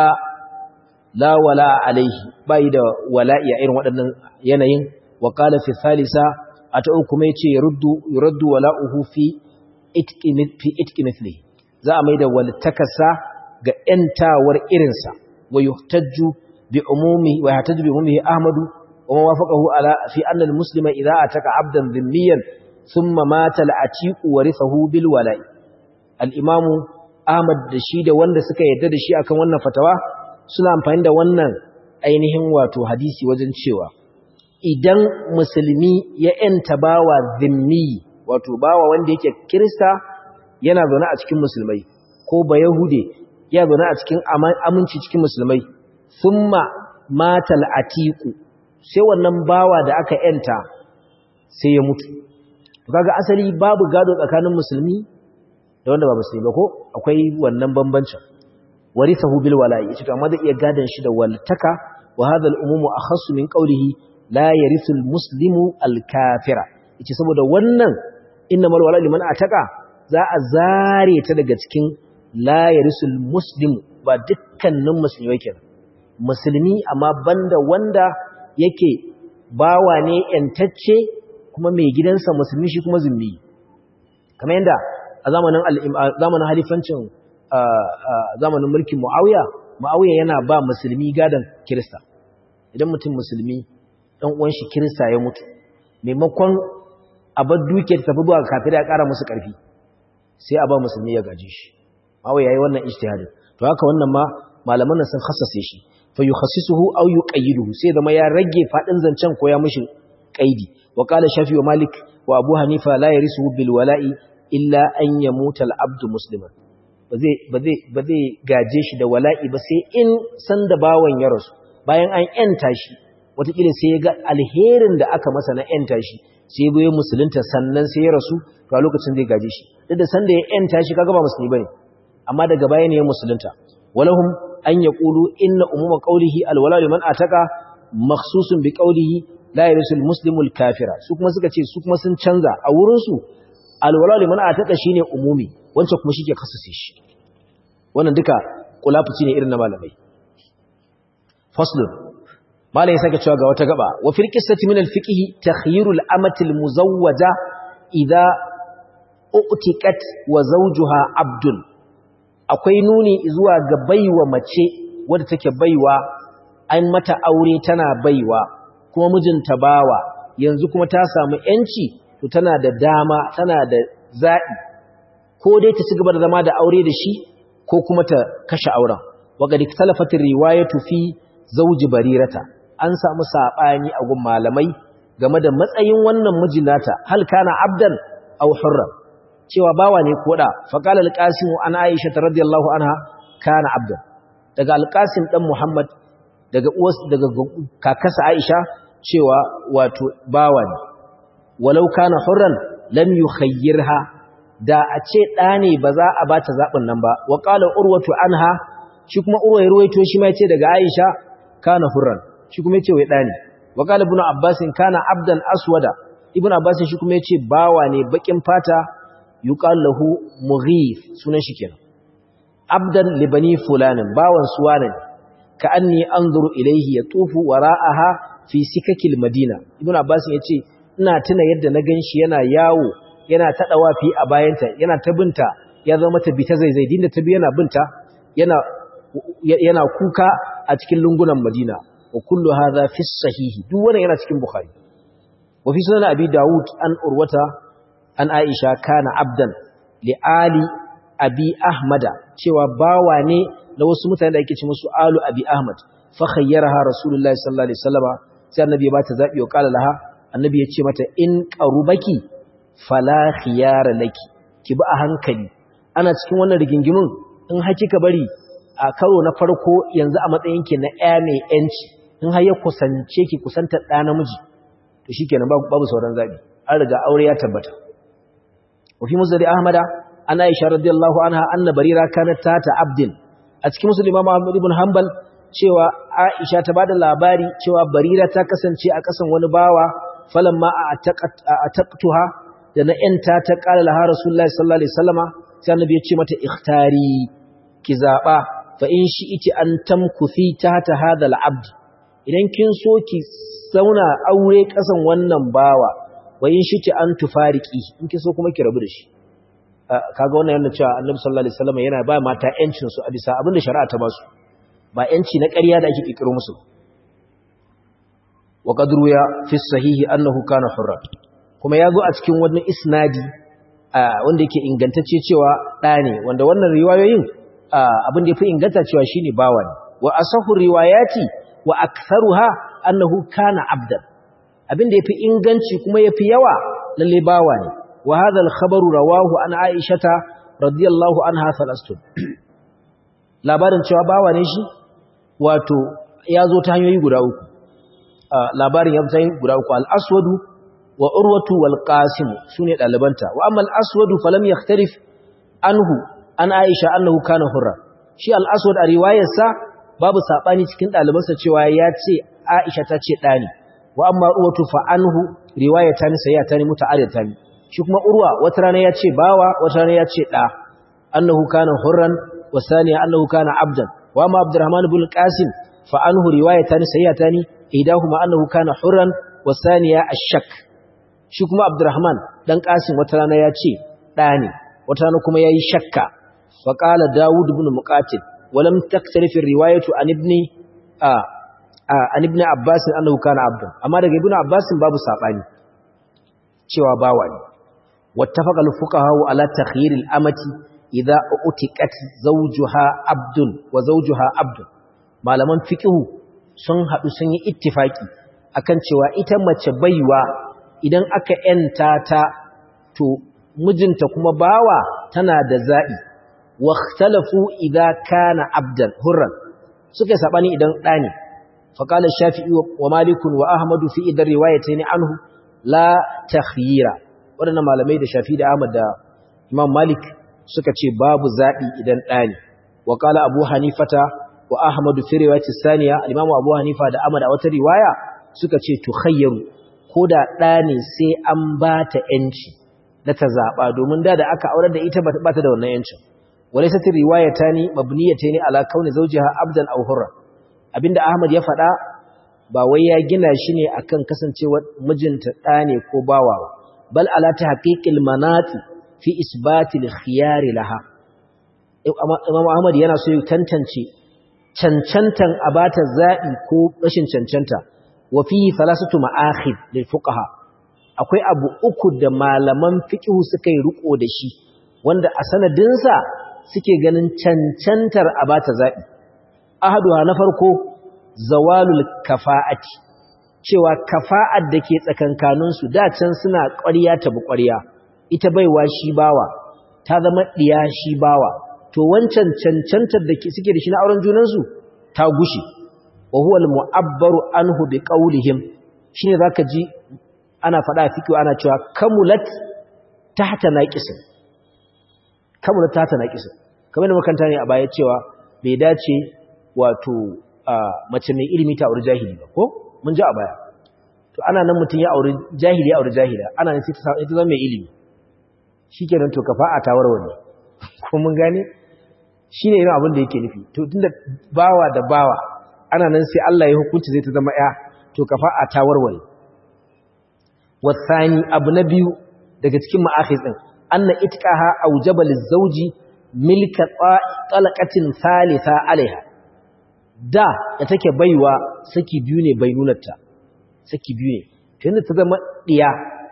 la wala alaihi bai da wala'i a irin waɗannan yanayin wa qala fi thalitha ata kuma yace yurdu yurdu wala'uhu fi itqin fi itqin mithli za a maida walitakasa ga yantawar irinsa wa yuhtajju bi umumi wa yahtaju bi umumi Ahmadu وما وافقه على في أن المسلم إذا أتك عبدا ذميا ثم مات العتيق ورثه بالولاء الإمام أحمد دشيد وند سكا يدد شيء أكن wannan fatawa suna amfani da wannan ainihin wato hadisi wajen cewa idan musulmi ya yanta bawa zimmi wato bawa wanda yake kirista yana zaune a cikin musulmai ko ba yahude ya zaune a cikin aminci cikin musulmai thumma mata al-atiqu sai wannan bawa da aka yanta sai ya mutu kaga asali babu gado tsakanin musulmi da wanda ba musulmi ba ko akwai wannan bambancin warithahu bil wala'i ita amma zai iya gadon shi da waltaka wa hadha al umumu akhassu min qawlihi la yarithu al muslimu al kafira yace saboda wannan innamal wala'u liman ataka za a zare ta daga cikin la yarithu al muslimu ba dukkanin musulmi kenan musulmi amma banda wanda yake bawa ne yantacce kuma mai gidansa musulmi shi kuma zimmi kamar yadda a zamanin zamanin halifancin zamanin mulkin Muawiya Muawiya yana ba musulmi gadan Kirista idan mutum musulmi dan uwan shi Kirista ya mutu maimakon a bar dukiyar tafi zuwa kafir ya kara musu karfi sai a ba musulmi ya gaje shi Muawiya yayi wannan ijtihadin to haka wannan ma malaman sun khassase shi fa yukhassisuhu aw yuqayyiduhu sai zama ya rage fadin zancen ko ya mishi qaidi wa qala shafi wa malik wa abu hanifa la yarisuhu bil wala'i illa an yamuta al abdu musliman ba zai ba zai ba zai gaje shi da wala'i ba sai in san da bawan ya rasu bayan an yanta shi wataƙila sai ya ga alherin da aka masa na yanta shi sai ya goye musulunta sannan sai ya rasu to a lokacin zai gaje shi duk da san da ya yanta shi kaga ba musulmi bane amma daga baya ne ya musulunta walahum an yaqulu inna umuma qawlihi alwala liman ataka makhsusun bi qawlihi la yarisul muslimul kafira su kuma suka ce su kuma sun canza a wurin su alwala liman ataka shine umumi wancan kuma shike kasase shi wannan duka kulafuci ne irin na malamai faslun malai ya sake cewa ga wata gaba wa fil qissati min al fiqh takhyirul amati al muzawwaja idha u'tiqat wa zawjuha abdun akwai nuni zuwa ga baiwa mace wadda take baiwa an mata aure tana baiwa kuma mijinta bawa yanzu kuma ta samu yanci to tana da dama tana da za'i ko dai ta cigaba da zama da aure da shi ko kuma ta kashe auren waqad iktalafat riwayatu fi zawji barirata an samu sabani a gun malamai game da matsayin wannan mijinata hal kana abdan aw hurran cewa bawa ne ko da faqala al-qasim an aisha radhiyallahu anha kana abdan daga al-qasim dan muhammad daga uwas daga kakasa aisha cewa wato bawa ne walau kana hurran lam yukhayyirha da a ce da ne ba za a bata zabin nan ba wa qala urwatu anha shi kuma urwa ya ruwaito shi ma yace daga aisha kana hurran shi kuma yace wai da ne wa qala ibn abbas kana abdan aswada ibn abbas shi kuma yace bawa ne bakin fata yuqal lahu mughif sunan shi kenan abdan libani fulanin bawan suwanan ka anni anzuru ilayhi yatufu wara'aha fi sikakil madina ibn abbas yace ina tuna yadda na ganshi yana yawo yana ta dawafi a bayanta yana ta binta ya zama mata bita zaizai dinda ta bi yana binta yana yana kuka a cikin lungunan madina wa kullu hadha fi sahihi duk wannan yana cikin bukhari wa fi sunan abi daud an urwata an aisha kana abdan li ali abi ahmada cewa bawa ne na wasu mutane da ake ce musu alu abi ahmad fa khayyaraha rasulullahi sallallahu alaihi wasallam sai annabi ya bata zabi wa qala laha annabi ya ce mata in qarubaki fala khiyara laki ki bi a hankali ana cikin wannan rigingimin in hakika bari a karo na farko yanzu a matsayin ki na ƴa mai yanci in har ya kusance ki kusanta da namiji to shikenan babu sauran zabi an riga aure ya tabbata wa fi musnad ahmada ana aisha radiyallahu anha anna barira kanat tata abdin a cikin muslim imam ahmad ibn hanbal cewa aisha ta bada labari cewa barira ta kasance a kasan wani bawa falamma ataqtuha da na yanta ta qala laha rasulullahi sallallahu alaihi wasallama sai annabi ya ce mata ikhtari ki zaba fa in shi'ti an tamkuthi tahta hadha al-abd idan kin so ki zauna aure kasan wannan bawa wa in shi'ti an tufariki in kin so kuma ki rabu da shi kaga wannan yana cewa annabi sallallahu alaihi wasallama yana ba mata yancin su a bisa abinda shari'a ta ba su ba yanci na ƙarya da ake kikiro musu wa qadru ya fi sahihi annahu kana hurra kuma yazo a cikin wani isnadi wanda yake ingantacce cewa da ne wanda wannan riwayoyin abin da yafi inganta cewa shine bawa ne wa asahu riwayati wa aktharuha annahu kana abdan abin da yafi inganci kuma yafi yawa lalle bawa ne wa hadha al-khabaru rawahu an aishata radiyallahu anha thalathun labarin cewa bawa ne shi wato yazo ta hanyoyi guda uku labarin ya zo guda uku al-aswadu wa urwatu wal qasim sune dalibanta wa amma al-aswadu falam yakhtarif anhu an aisha annahu kana hurra shi al-aswad a riwayarsa babu sabani cikin dalibansa cewa ya ce aisha ta ce dani wa amma urwatu fa anhu riwayatan sayyatan muta'addatan shi kuma urwa wata rana ya ce bawa wata rana ya ce da annahu kana hurran wa thaniya annahu kana abdan wa amma abdurrahman ibn qasim fa anhu riwayatan sayyatan idahuma annahu kana hurran wa thaniya ash-shak shi kuma abdurrahman dan qasim wata rana ya ce da ne wata rana kuma yayi shakka fa qala daud ibn muqatil wa lam taktarif riwayatu an ibni an ibn abbas annahu kana abdan amma daga ibn abbas babu sabani cewa bawa ne wattafaqa al-fuqaha ala takhyir al-amati idha utiqat zawjuha abdun wa zawjuha abdun malaman fiqhu sun hadu sun yi ittifaki akan cewa ita mace baiwa idan aka yanta ta to mijinta kuma bawa tana da zabi wa ikhtalafu idza kana abdan hurran suka sabani idan dani fa qala shafi'i wa malik wa ahmad fi idar riwayatayn anhu la takhyira wadannan malamai da shafi'i da ahmad da imam malik suka ce babu zabi idan dani wa qala abu hanifata wa ahmad fi riwayati thaniya al-imam abu hanifa da ahmad a wata riwaya suka ce tukhayyaru koda dani sai an bata yanci da ta zaba domin da da aka aurar da ita ba ta da wannan yancin وليست الروايتان مبنيتان على كون زوجها عبدا او حرا abinda Ahmad ya faɗa ba wai ya gina shi ne akan kasancewar mijinta ɗa ne ko bawa bal ala tahqiqil manati fi isbatil khiyar laha Imam Ahmad yana so ya tantance cancantan abata zabi ko rashin cancanta wa fi thalathatu ma'akhid lil fuqaha akwai abu uku da malaman fiqh suka yi riko da shi wanda a sanadinsa suke ganin cancantar a bata zaɓi. Ahaduha na farko, zawalul kafa'ati, cewa kafa'ar da ke tsakankaninsu da can suna ƙwarya ta bi ƙwarya, ita baiwa shi bawa, ta zama ɗiya shi bawa, to wancan cancantar da suke da shi na auren junansu ta gushe, wa huwa al-mu'abbaru anhu bi qawlihim shine zaka ji ana faɗa fiqh ana cewa kamulat tahta naqisin kamulat tahta naqisin kamar da makanta ne a baya cewa bai dace wato mace mai ilimi ta aure jahili ba ko mun ji a baya to ana nan mutun ya aure jahili ya aure jahila ana nan sai ta ita zama mai ilimi shikenan to kafa'a ta warware ko mun gane shine irin abin da yake nufi to tunda bawa da bawa ana nan sai Allah ya hukunci zai ta zama ya to kafa'a ta warware wasani abu na biyu daga cikin ma'akhis din anna itqaha aujaba lizawji milka talaqatin thalitha alaiha da da take baiwa saki biyu ne bainunarta saki biyu ne to yanda ta zama diya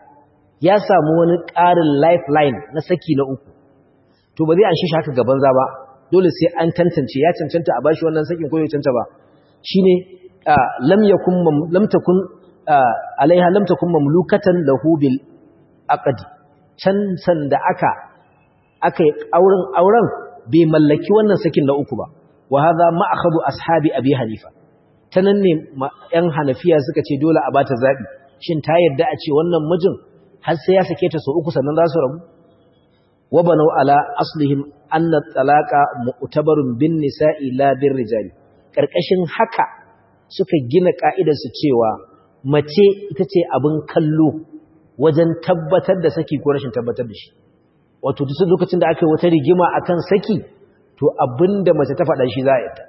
ya samu wani ƙarin lifeline na saki na uku to ba zai an shi haka gaban za ba dole sai an tantance ya cancanta a bashi wannan sakin ko ya cancanta ba shine lam yakun lam takun alaiha lam takun mamlukatan lahu bil aqdi can san da aka aka auren auren bai mallaki wannan sakin na uku ba wa hadha ma'khadhu ashabi abi hanifa tanan ne yan hanafiya suka ce dole a bata zabi shin ta yarda a ce wannan mijin har sai ya sake ta so uku sannan za su rabu wa banau ala aslihim anna talaqa mu'tabarun bin nisa'i la bir rijali karkashin haka suka gina ka'idar su cewa mace ita ce abin kallo wajen tabbatar da saki ko rashin tabbatar da shi wato duk lokacin da aka yi wata rigima akan saki to abinda mace ta faɗa shi za a yadda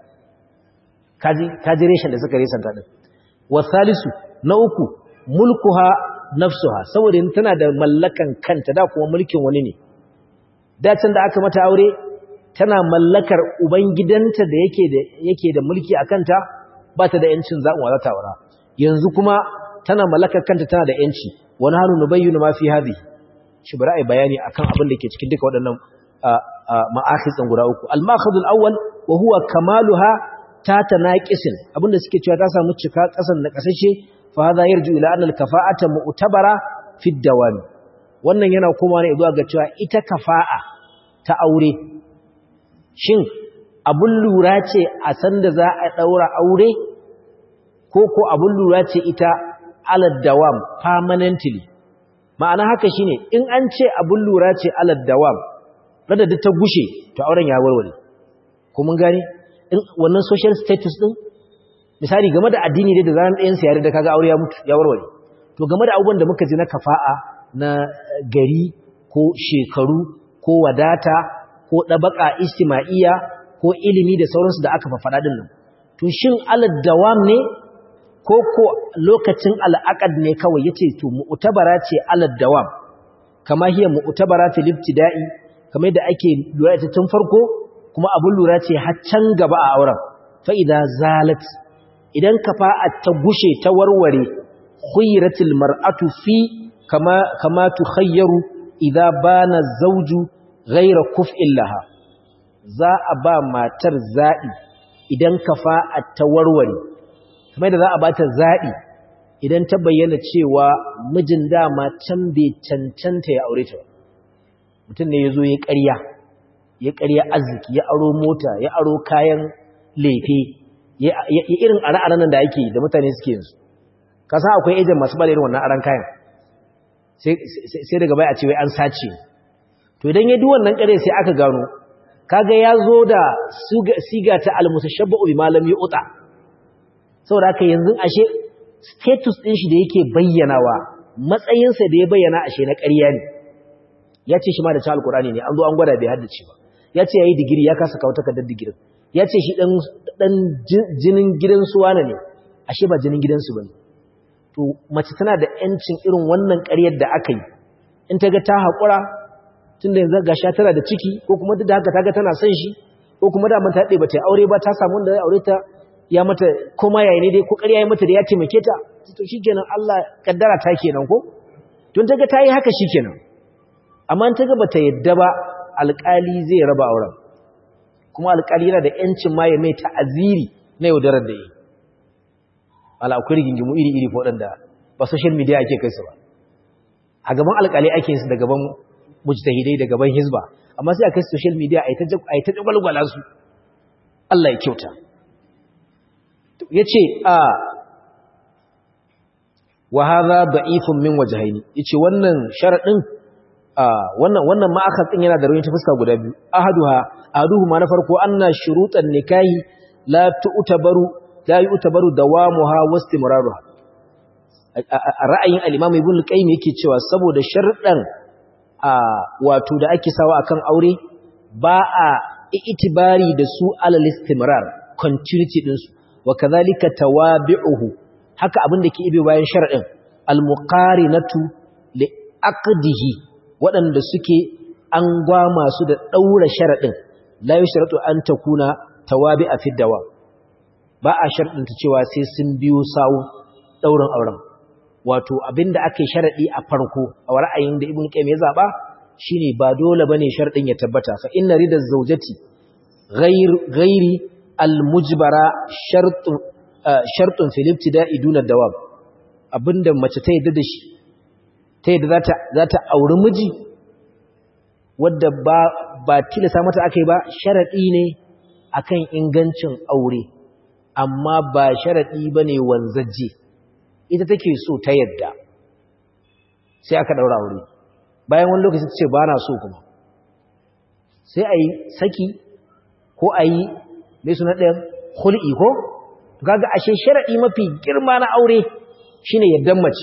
kaji kaji reshen da suka resanta din wasalisu na uku mulkuha nafsuha saboda tana da mallakan kanta da kuma mulkin wani ne da can da aka mata aure tana mallakar ubangidanta da yake da yake da mulki akan ta ba ta da yancin zaɓin wa za ta aura yanzu kuma tana mallakar kanta tana da yanci wani hannu nubayyana ma fi hadhihi shi bari ai bayani akan abin da ke cikin duka waɗannan ma'akhizan guda uku al-ma'khadul awwal wa huwa kamaluha ta tanaqisin abinda suke cewa ta samu cika kasan na kasashe fa hadha yarju ila anna al-kafa'ata mu'tabara fi ad-dawam wannan yana kuma ne zuwa ga cewa ita kafa'a ta aure shin abun lura ce a san da za a daura aure ko ko abun lura ce ita ala dawam permanently ma'ana haka shine in an ce abun lura ce alad dawam rada da ta gushe to auren ya warware ko mun gane in wannan social status din misali game da addini da zan ɗayan sa yare da kaga aure ya mutu ya warware to game da abubuwan da muka ji na kafa'a na gari ko shekaru ko wadata ko dabaka ijtima'iyya ko ilimi da sauransu da aka faɗa din nan to shin alad dawam ne ko ko lokacin al'aqad ne kawai yace to mu'tabara ce alad dawam kama hiya mu'tabara fil ibtida'i kamar da ake lura ita tun farko kuma abun lura ce har can gaba a auren fa idza zalat idan kafa'at ta gushe ta warware khuyratil mar'atu fi kama kama tukhayyaru idza bana zawju ghayra kuf'in laha za a ba matar za'i idan kafa'at ta warware kamar da za a bata za'i idan ta bayyana cewa mijin dama can bai cancanta ya aure ta mutum ne ya zo ya ƙarya ya ƙarya arziki ya aro mota ya aro kayan lefe ya irin ara-aran nan da ake da mutane suke yanzu ka san akwai ejen masu bada irin wannan aran kayan sai daga bai a ce wai an sace to idan ya duk wannan ƙarya sai aka gano kaga ya zo da siga ta almutashabbu bi malam yu'ta saboda haka yanzu ashe status din shi da yake bayyanawa matsayinsa da ya bayyana ashe na ƙarya ne ya ce shi ma da ta alkurani ne an zo an gwada bai haddace ba ya ce yayi digiri ya kasa kawo takardar digirin ya ce shi dan dan jinin gidan su wane ne ashe ba jinin gidan su bane to mace tana da yancin irin wannan ƙaryar da aka yi in ta ga ta haƙura tunda yanzu ga sha tana da ciki ko kuma duk da haka ta ga tana son shi ko kuma da mun ta dade ba ta aure ba ta samu wanda zai aure ta ya mata koma yayi ne dai ko ƙarya ya mata da ya taimake ta to shikenan Allah kaddara ta kenan ko tun ta ga ta yi haka shikenan amma ta ga bata yadda ba alƙali zai raba auren kuma alƙali yana da yancin ma ya mai ta'aziri na yaudarar da yi ala akwai rigingimu iri-iri ko waɗanda ba social media ake kai su ba a gaban alƙali ake su da gaban mujtahidai da gaban hizba amma sai a kai social media a yi ta jagwalgwala su Allah ya kyauta ya ce a wa hadha da'ifun min wajhaini yace wannan sharadin wannan wannan ma'akhad din yana da rauni ta fuska guda biyu ahaduha ahaduhuma na farko anna shurutan nikahi la tu'tabaru la yu'tabaru dawamuha wastimraruha ra'ayin al-imam ibn al-qayyim yake cewa saboda sharuɗan wato da ake sawa akan aure ba a itibari da su alal istimrar continuity din su wa kadhalika tawabi'uhu haka abin da ke ibe bayan sharadin al-muqarinatu li aqdihi waɗanda suke an gwama su da ɗaura sharaɗin la yi sharaɗu an ta kuna tawabi a fiddawa ba a sharaɗinta cewa sai sun biyo sawun ɗaurin auren wato abinda aka yi sharaɗi a farko a ra'ayin da ibn qayyim ya zaɓa shine ba dole bane sharaɗin ya tabbata fa inna ridaz zawjati ghairi al-mujbara shartun shartun fil ibtida'i duna dawam abinda mace ta yadda da shi ta yadda za ta auri miji wadda ba ba tilasa mata aka yi ba sharaɗi ne akan ingancin aure amma ba sharaɗi ba ne wanzajje ita take so ta yadda sai aka ɗaura aure bayan wani lokaci ta ce ba na so kuma sai a yi saki ko a yi mai suna ɗayan hul'i ko gaga ashe sharaɗi mafi girma na aure shine yaddan mace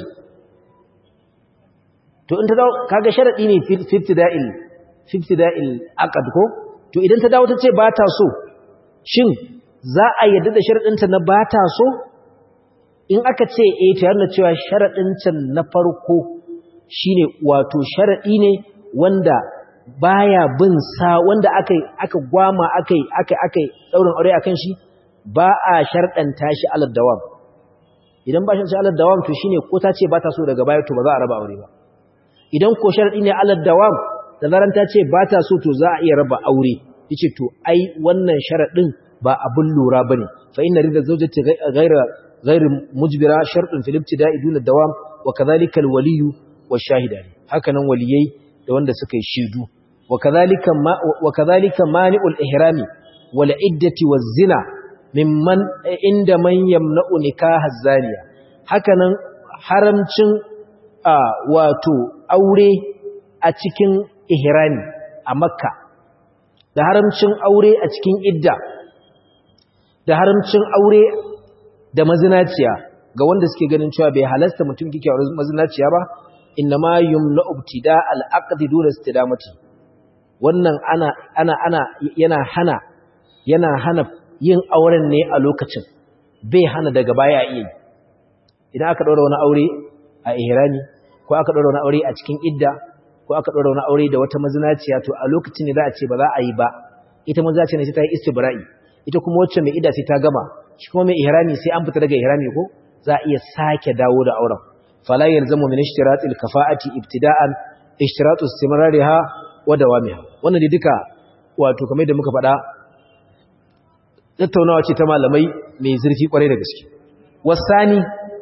to in ta dawo kaga sharadi ne fiftida'il fiftida'il aqd ko to idan ta dawo ta ce ba ta so shin za a yadda da sharadin ta na ba ta so in aka ce eh to yana cewa sharadin ta na farko shine wato sharadi ne wanda baya bin sa wanda akai aka gwama akai akai akai daurin aure akan shi ba a shardanta shi alal dawam idan ba shi alal dawam to shine ko ta ce ba ta so daga baya to ba za a raba aure ba idan ko sharadi ne alal dawam da zaran ta ce ba ta so to za a iya raba aure yace to ai wannan sharadin ba abun lura bane fa inna rida zawjati ghayra ghayr mujbira shartun fil ibtida'i dun dawam wa kadhalika al waliy wa shahidani hakanan waliyai da wanda suka yi shidu wa kadhalika wa kadhalika mani'ul ihrami wal iddati waz zina mimman inda man yamna'u nikah az-zaniya hakanan haramcin a wato aure a cikin ihrami a makka da haramcin aure a cikin idda da haramcin aure da mazinaciya ga wanda suke ganin cewa bai halasta mutum kike aure mazinaciya ba innama yumna ibtida al-aqd dun istidamati wannan ana ana ana yana hana yana hana yin auren ne a lokacin bai hana daga baya iya idan aka daura wani aure a ihrami ko aka daura wani aure a cikin idda ko aka daura wani aure da wata mazinaciya to a lokacin ne za a ce ba za a yi ba ita mazinaciya ne sai ta yi istibra'i ita kuma wacce mai idda sai ta gama shi kuma mai ihrami sai an fita daga ihrami ko za a iya sake dawo da auren fala yalzamu min ishtiratil kafa'ati ibtida'an ishtiratu istimrariha wa dawamiha wannan ne duka wato kamar da muka faɗa tattaunawa ce ta malamai mai zurfi kwarai da gaske wasani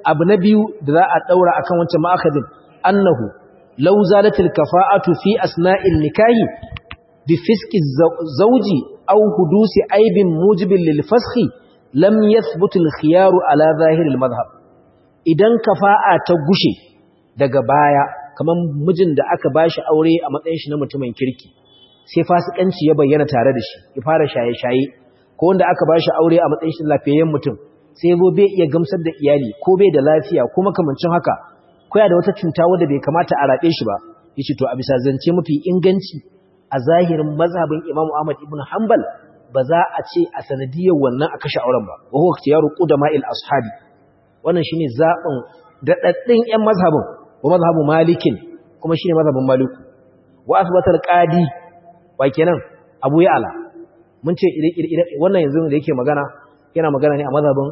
abu na biyu da za a daura akan wancan ma'akadin annahu law zalatil kafa'atu fi asna'il nikahi bi fiski zawji aw hudusi aibin mujibin lil faskhi lam yathbut al khiyaru ala zahir al madhhab idan kafa'a ta gushe daga baya kaman mijin da aka bashi aure a matsayin shi na mutumin kirki sai fasikanci ya bayyana tare da shi ya fara shaye-shaye ko wanda aka bashi aure a matsayin shi lafiyayyen mutum sai zo bai iya gamsar da iyali ko bai da lafiya ko makamancin haka ko ya da wata cuta wanda bai kamata a rabe shi ba yace to a bisa zance mafi inganci a zahirin mazhabin Imam Ahmad ibn Hanbal ba za a ce a sanadiyar wannan a kashe auren ba wa huwa ikhtiyaru qudama'il ashabi wannan shine zabin dadaddin ƴan mazhabin wa mazhabu malikin kuma shine mazhabin maliku wa asbatal qadi wa kenan Abu Ya'la mun ce wannan yanzu da yake magana yana magana ne a mazhabin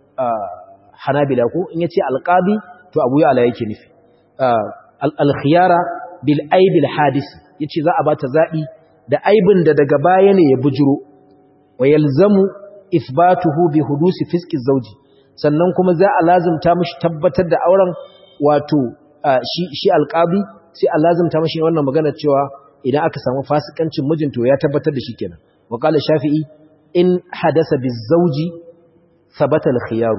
Hanabila ko in yace alqadi to Abu Ya'la yake nufi al-khiyara bil aibil hadis yace za a bata zabi da aibin da daga baya ne ya bujuro wa yalzamu ithbatuhu bi hudusi fiski zawji sannan kuma za a lazimta mishi tabbatar da auren wato shi shi alqabi sai a lazimta mishi wannan magana cewa idan aka samu fasikancin mijin to ya tabbatar da shi kenan wa qala shafi'i in hadasa bizawji thabata al-khiyar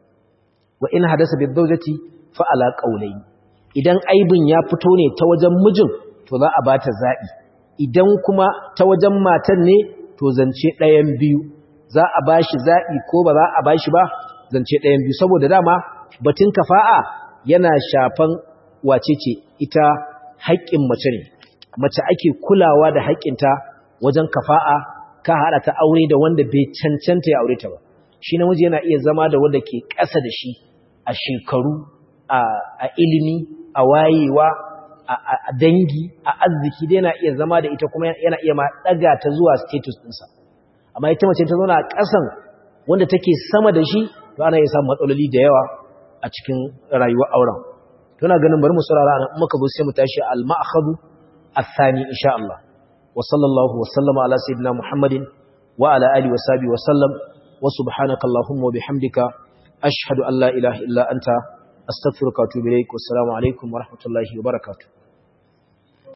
wa in hadasa bizawjati fa ala qawlayn idan aibin ya fito ne ta wajen mijin to za a bata zabi idan kuma ta wajen matan ne to zance ɗayan biyu za a bashi zabi ko ba za a bashi ba zance ɗayan biyu saboda dama batun kafa'a yana shafan wacece ita haƙƙin mace ne mace ake kulawa da haƙƙinta wajen kafa'a ka haɗa ta aure da wanda bai cancanta ya aure ta ba shi namiji yana iya zama da wanda ke ƙasa da shi a shekaru a ilimi a wayewa a dangi a arziki dai yana iya zama da ita kuma yana iya ma ɗaga ta zuwa status ɗinsa amma ita mace ta zauna a ƙasan wanda take sama da shi to ana iya samun matsaloli da yawa a cikin rayuwar auren to ina ganin bari mu saurara nan muka zo sai mu tashi al-ma'khadhu الثاني إن شاء الله وصلى الله وسلم على سيدنا محمد وعلى آله وصحبه وسلم وسبحانك اللهم وبحمدك أشهد أن لا إله إلا أنت أستغفرك وأتوب إليك والسلام عليكم ورحمة الله وبركاته